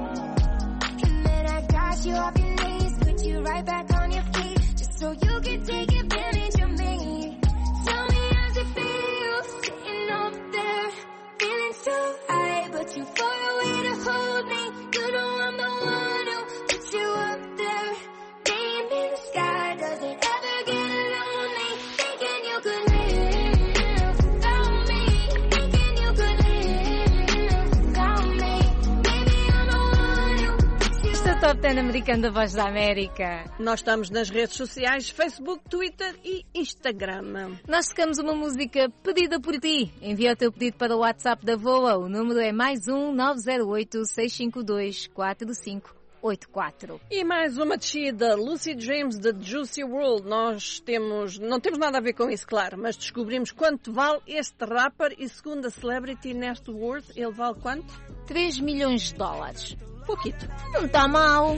You off your knees, put you right back on your feet, just so you can take advantage of me. Tell me how's it feel, sitting up there, feeling so high, but you far away to hold me. You know I'm the one who puts you up there, name in the sky. Does it ever get lonely, thinking you could live without me, thinking you could live without me. Maybe I'm the one who puts you Este é o Top 10 americano da Voz da América. Nós estamos nas redes sociais, Facebook, Twitter e Instagram. Nós tocamos uma música pedida por ti. Envia o teu pedido para o WhatsApp da VOA. O número é +1 908 652 4584. E mais uma descida, Lucid Dreams de Juicy WRLD. Não temos nada a ver com isso, claro, mas descobrimos quanto vale este rapper e segundo a Celebrity Net Worth, ele vale quanto? $3 milhões. Pouquito. Não está mal.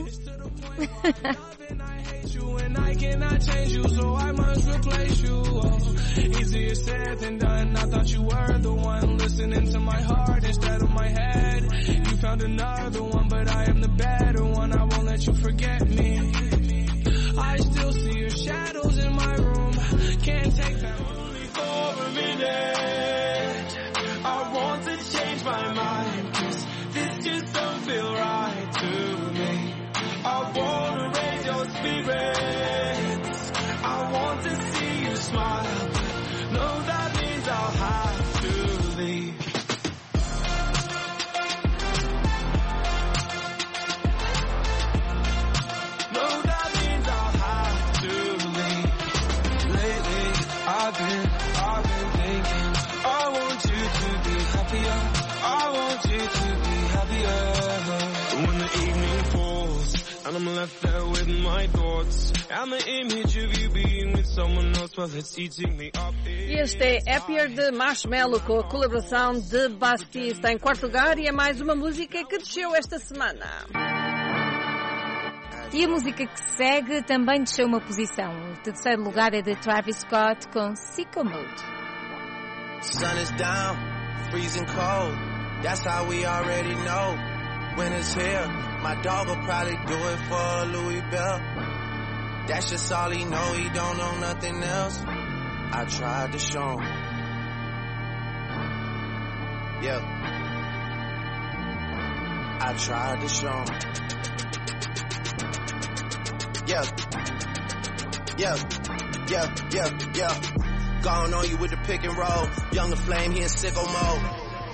Easier said than done. I thought you were the one listening to my heart instead of my head. You found another one, but I am the better one. I won't let you forget me. I still see your shadows in my room. Can't take them only for a minute. I want to change my mind, 'cause this just don't feel right to me. I want to raise your spirits. I want to see you smile. No, that means I'll have to leave. No, that means I'll have to leave. Lately, I've been thinking. I want you to be happier. I want you to be happier. When the evening falls and I'm left there with my thoughts and the image of you being with someone else, well, it's eating me up. Este é Happier de Marshmello com a colaboração de Basti. Está em 4º lugar e é mais uma música que desceu esta semana. E a música que segue também desceu uma posição. O 3º lugar é de Travis Scott com Sicko Mode. Sun is down, freezing cold. That's how we already know. Winter's here. My dog will probably do it for Louis Bell. That's just all he know. He don't know nothing else. I tried to show him. Yeah. I tried to show 'em. Yeah. Gone on you with the pick and roll. Younger flame, he in sicko mode.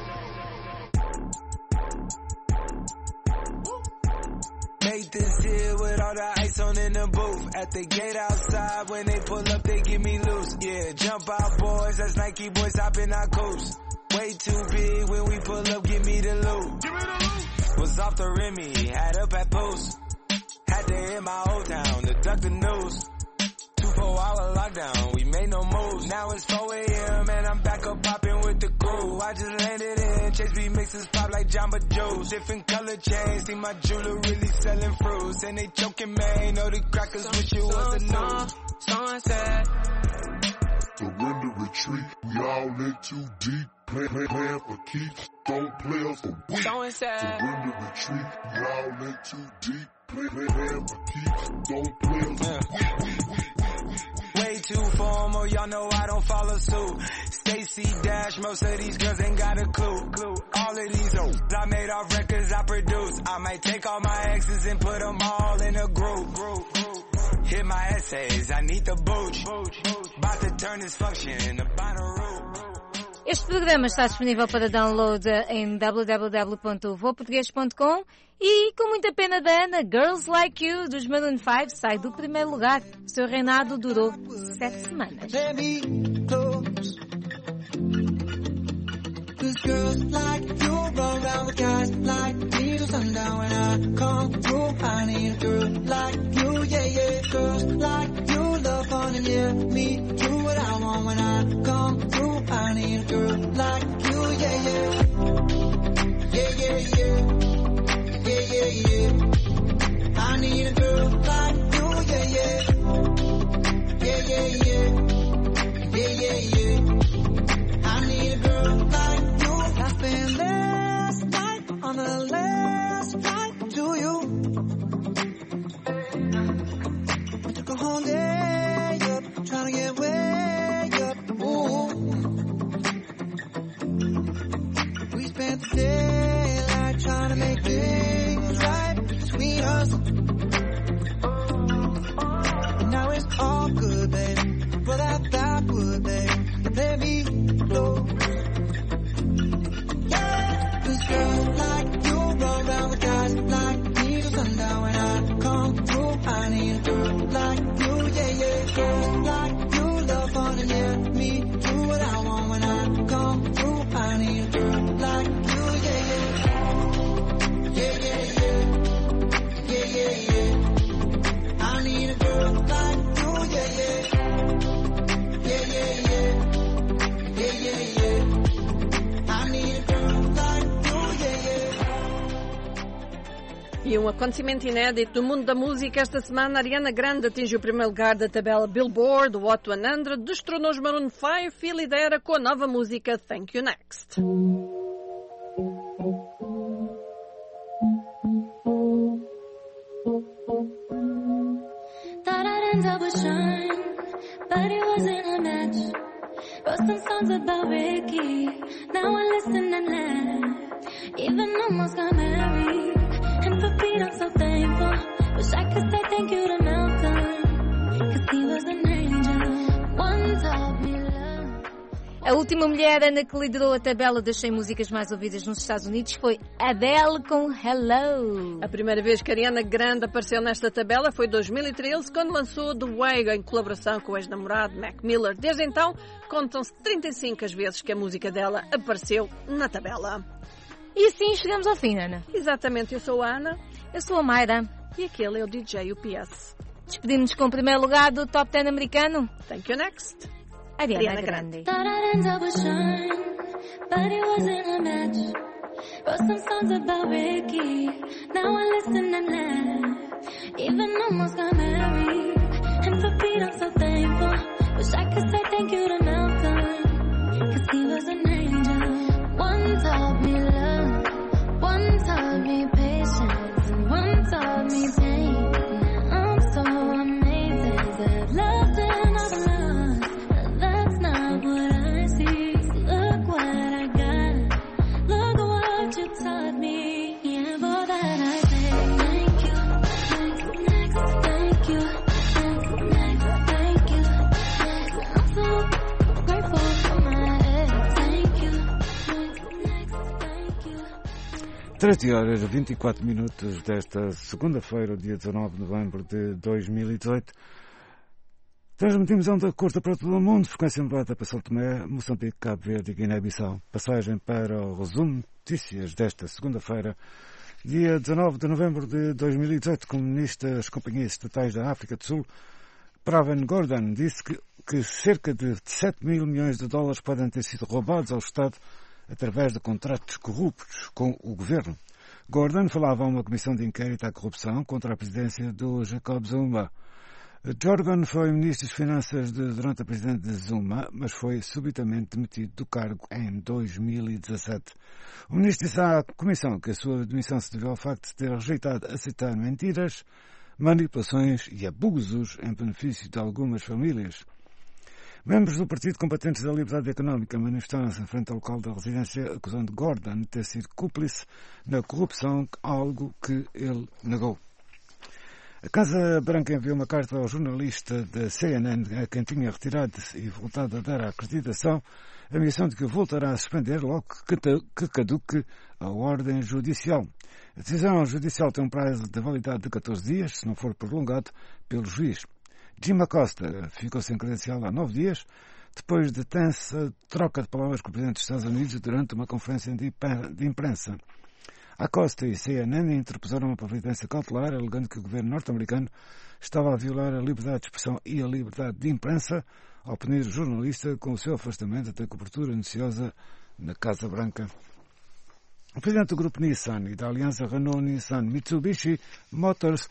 Made this deal with all the ice on in the booth. At the gate outside, when they pull up, they give me loose. Yeah, jump out, boys. That's Nike boys hopping our coast. Way too big when we pull up, give me the loot. Was off the Remy, had up at post. Had to hit my old town to duck the news. 24-hour lockdown, we made no moves. Now it's 4 a.m. and I'm back up popping with the crew. I just landed in, Chase B mixes pop like Jamba Juice. Different color chains, see my jeweler really selling fruits. And they choking, man, know the crackers wish it was a news. Someone said, surrender, retreat, we all in too deep. Plan for keeps, don't play us for weak. Someone said, surrender, retreat, we all in too deep. Plan for keeps, don't play us for weak. Way too formal, y'all know I don't follow suit. Stacy Dash, most of these girls ain't got a clue. All of these hoes I made off records I produce. I might take all my exes and put them all in a group. Hit my essays, I need the booch. About to turn this function into binary. Este programa está disponível para download em www.voportugues.com e, com muita pena da Ana, Girls Like You, dos Maroon 5, sai do primeiro lugar. Seu reinado durou 7 semanas. Cause girls like you run around with guys like me till sundown. When I come through, I need a girl like you, yeah, yeah. Girls like you love fun and yeah, me do what I want. When I come through, I need a girl like you, yeah, yeah. Yeah, yeah, yeah. Yeah, yeah, yeah. I need a girl like you, yeah, yeah. Yeah, yeah, yeah. Yeah, yeah, yeah. I need a girl like you. I spent last night on the last flight to you. I took a whole day up, trying to get way up. Ooh. We spent the daylight trying to make things right between us. But now it's all good, baby. But I thought would, baby. Let me go. Yeah, 'cause girls like you run around with guys like me till sundown. When I come through, I need a girl like you, yeah, yeah. Girls like you love fun and yeah, me do what I want. When I come through, I need a girl like you, yeah, yeah. Yeah, yeah, yeah. Yeah, yeah, yeah. I need a girl like you, yeah, yeah. Yeah, yeah, yeah. Yeah, yeah, yeah. I need a girl like you, yeah, yeah. E um acontecimento inédito do mundo da música. Esta semana, Ariana Grande atingiu o primeiro lugar da tabela Billboard. O Hot 100 destronou os Maroon 5 e lidera com a nova música Thank You Next. Thought I'd end up with Sean, but it wasn't a match. Wrote some songs about Ricky, now I listen and laugh. Even almost got married, and for Pete I'm so thankful. Wish I could say thank you to Malcolm, 'cause he was an angel. One taught me love. A última mulher, Ana, que liderou a tabela das 100 músicas mais ouvidas nos Estados Unidos foi Adele com Hello. A primeira vez que Ariana Grande apareceu nesta tabela foi em 2013, quando lançou The Way em colaboração com o ex-namorado Mac Miller. Desde então, contam-se 35 as vezes que a música dela apareceu na tabela. E assim chegamos ao fim, Ana. Exatamente, eu sou a Ana. Eu sou a Mayra. E aquele é o DJ UPS. Despedimos-nos com o primeiro lugar do Top 10 americano. Thank you next. Ariana Grande. Thought I'd end up with Sean, but it wasn't a match. Wrote some songs about Ricky, now I listen and laugh. Even almost got married, and for Pete I'm so thankful. Wish I could say thank you to Malcolm, 'cause he was an angel. One taught me love, one taught me patience, and one taught me pain. Now I'm so amazing, I've loved and I've lost. That's not what I see. Look what I got. Look what you taught me. Yeah, boy. 13h24 desta segunda-feira, dia 19 de novembro de 2018. Transmitimos onda curta para todo o mundo, frequência moderada para São Tomé, Moçambique, Cabo Verde e Guiné-Bissau. Passagem para o resumo de notícias desta segunda-feira, dia 19 de novembro de 2018. Comunista das companhias estatais da África do Sul, Pravin Gordhan, disse que cerca de 7 mil milhões de dólares podem ter sido roubados ao Estado através de contratos corruptos com o governo. Gordhan falava a uma comissão de inquérito à corrupção contra a presidência do Jacob Zuma. Jordan foi ministro das Finanças durante a presidência de Zuma, mas foi subitamente demitido do cargo em 2017. O ministro disse à comissão que a sua demissão se deveu ao facto de ter rejeitado aceitar mentiras, manipulações e abusos em benefício de algumas famílias. Membros do Partido Combatentes da Liberdade Económica manifestaram-se em frente ao local da residência, acusando Gordhan de ter sido cúmplice na corrupção, algo que ele negou. A Casa Branca enviou uma carta ao jornalista da CNN, a quem tinha retirado-se e voltado a dar a acreditação, ameaçando que o voltará a suspender logo que caduque a ordem judicial. A decisão judicial tem um prazo de validade de 14 dias, se não for prolongado pelo juiz. Jim Acosta ficou sem credencial há 9 dias, depois de tensa troca de palavras com o Presidente dos Estados Unidos durante uma conferência de imprensa. Acosta e CNN interpuseram uma providência cautelar, alegando que o governo norte-americano estava a violar a liberdade de expressão e a liberdade de imprensa ao punir o jornalista com o seu afastamento da cobertura noticiosa na Casa Branca. O presidente do grupo Nissan e da aliança Renault-Nissan-Mitsubishi Motors,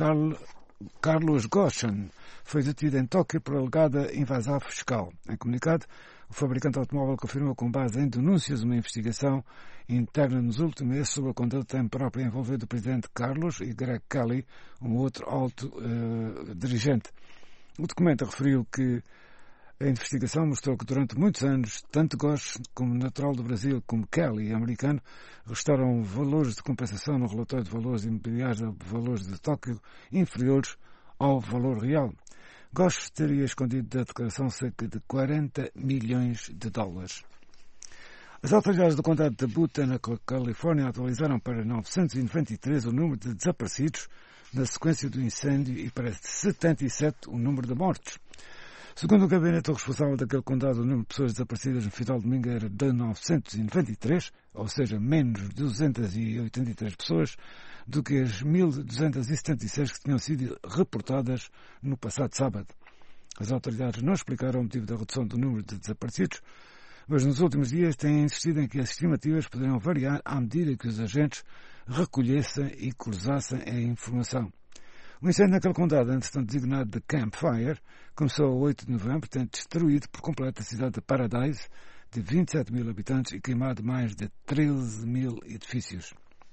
Carlos Ghosn, foi detido em Tóquio por alegada invasão fiscal. Em comunicado, o fabricante automóvel confirmou com base em denúncias uma investigação interna nos últimos meses sobre a conduta própria envolvendo o presidente Carlos e Greg Kelly, um outro alto dirigente. O documento referiu que a investigação mostrou que durante muitos anos, tanto Ghosn, como natural do Brasil, como Kelly, americano, restaram valores de compensação no relatório de valores imobiliários de valores de Tóquio inferiores ao valor real. Ghosn teria escondido da declaração cerca de 40 milhões de dólares. As autoridades do condado de Butte, na Califórnia, atualizaram para 993 o número de desaparecidos na sequência do incêndio e para 77 o número de mortes. Segundo o gabinete responsável daquele condado, o número de pessoas desaparecidas no final de domingo era de 993, ou seja, menos de 283 pessoas do que as 1.276 que tinham sido reportadas no passado sábado. As autoridades não explicaram o motivo da redução do número de desaparecidos, mas nos últimos dias têm insistido em que as estimativas poderiam variar à medida que os agentes recolhessem e cruzassem a informação. O incêndio naquele condado, entretanto designado de Camp Fire, começou a 8 de novembro, tendo destruído por completo a cidade de Paradise, de 27 mil habitantes, e queimado mais de 13 mil edifícios.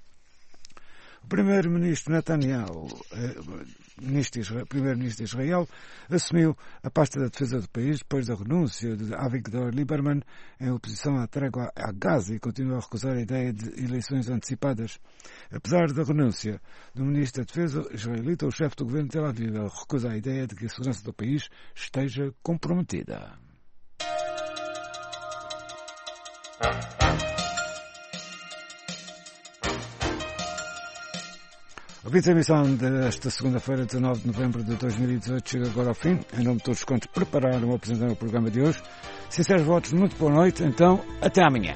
O primeiro-ministro Netanyahu, primeiro-ministro de Israel, assumiu a pasta da defesa do país depois da renúncia de Avigdor Lieberman em oposição à trégua a Gaza e continua a recusar a ideia de eleições antecipadas. Apesar da renúncia do ministro da Defesa israelita, o chefe do governo de Tel Aviv recusa a ideia de que a segurança do país esteja comprometida. A quinta emissão desta segunda-feira, 19 de novembro de 2018, chega agora ao fim. Em nome de todos quantos prepararam ou apresentaram o programa de hoje. Sinceros votos, muito boa noite. Então, até amanhã.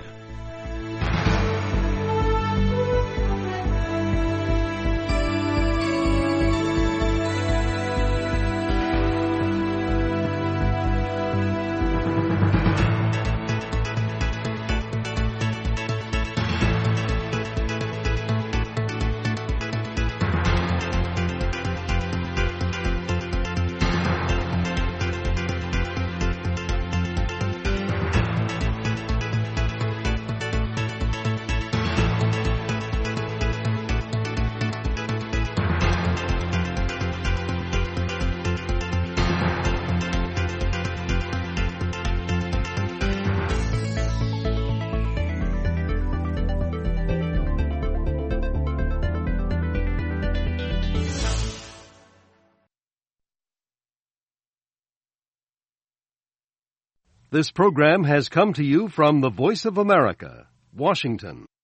This program has come to you from the Voice of America, Washington.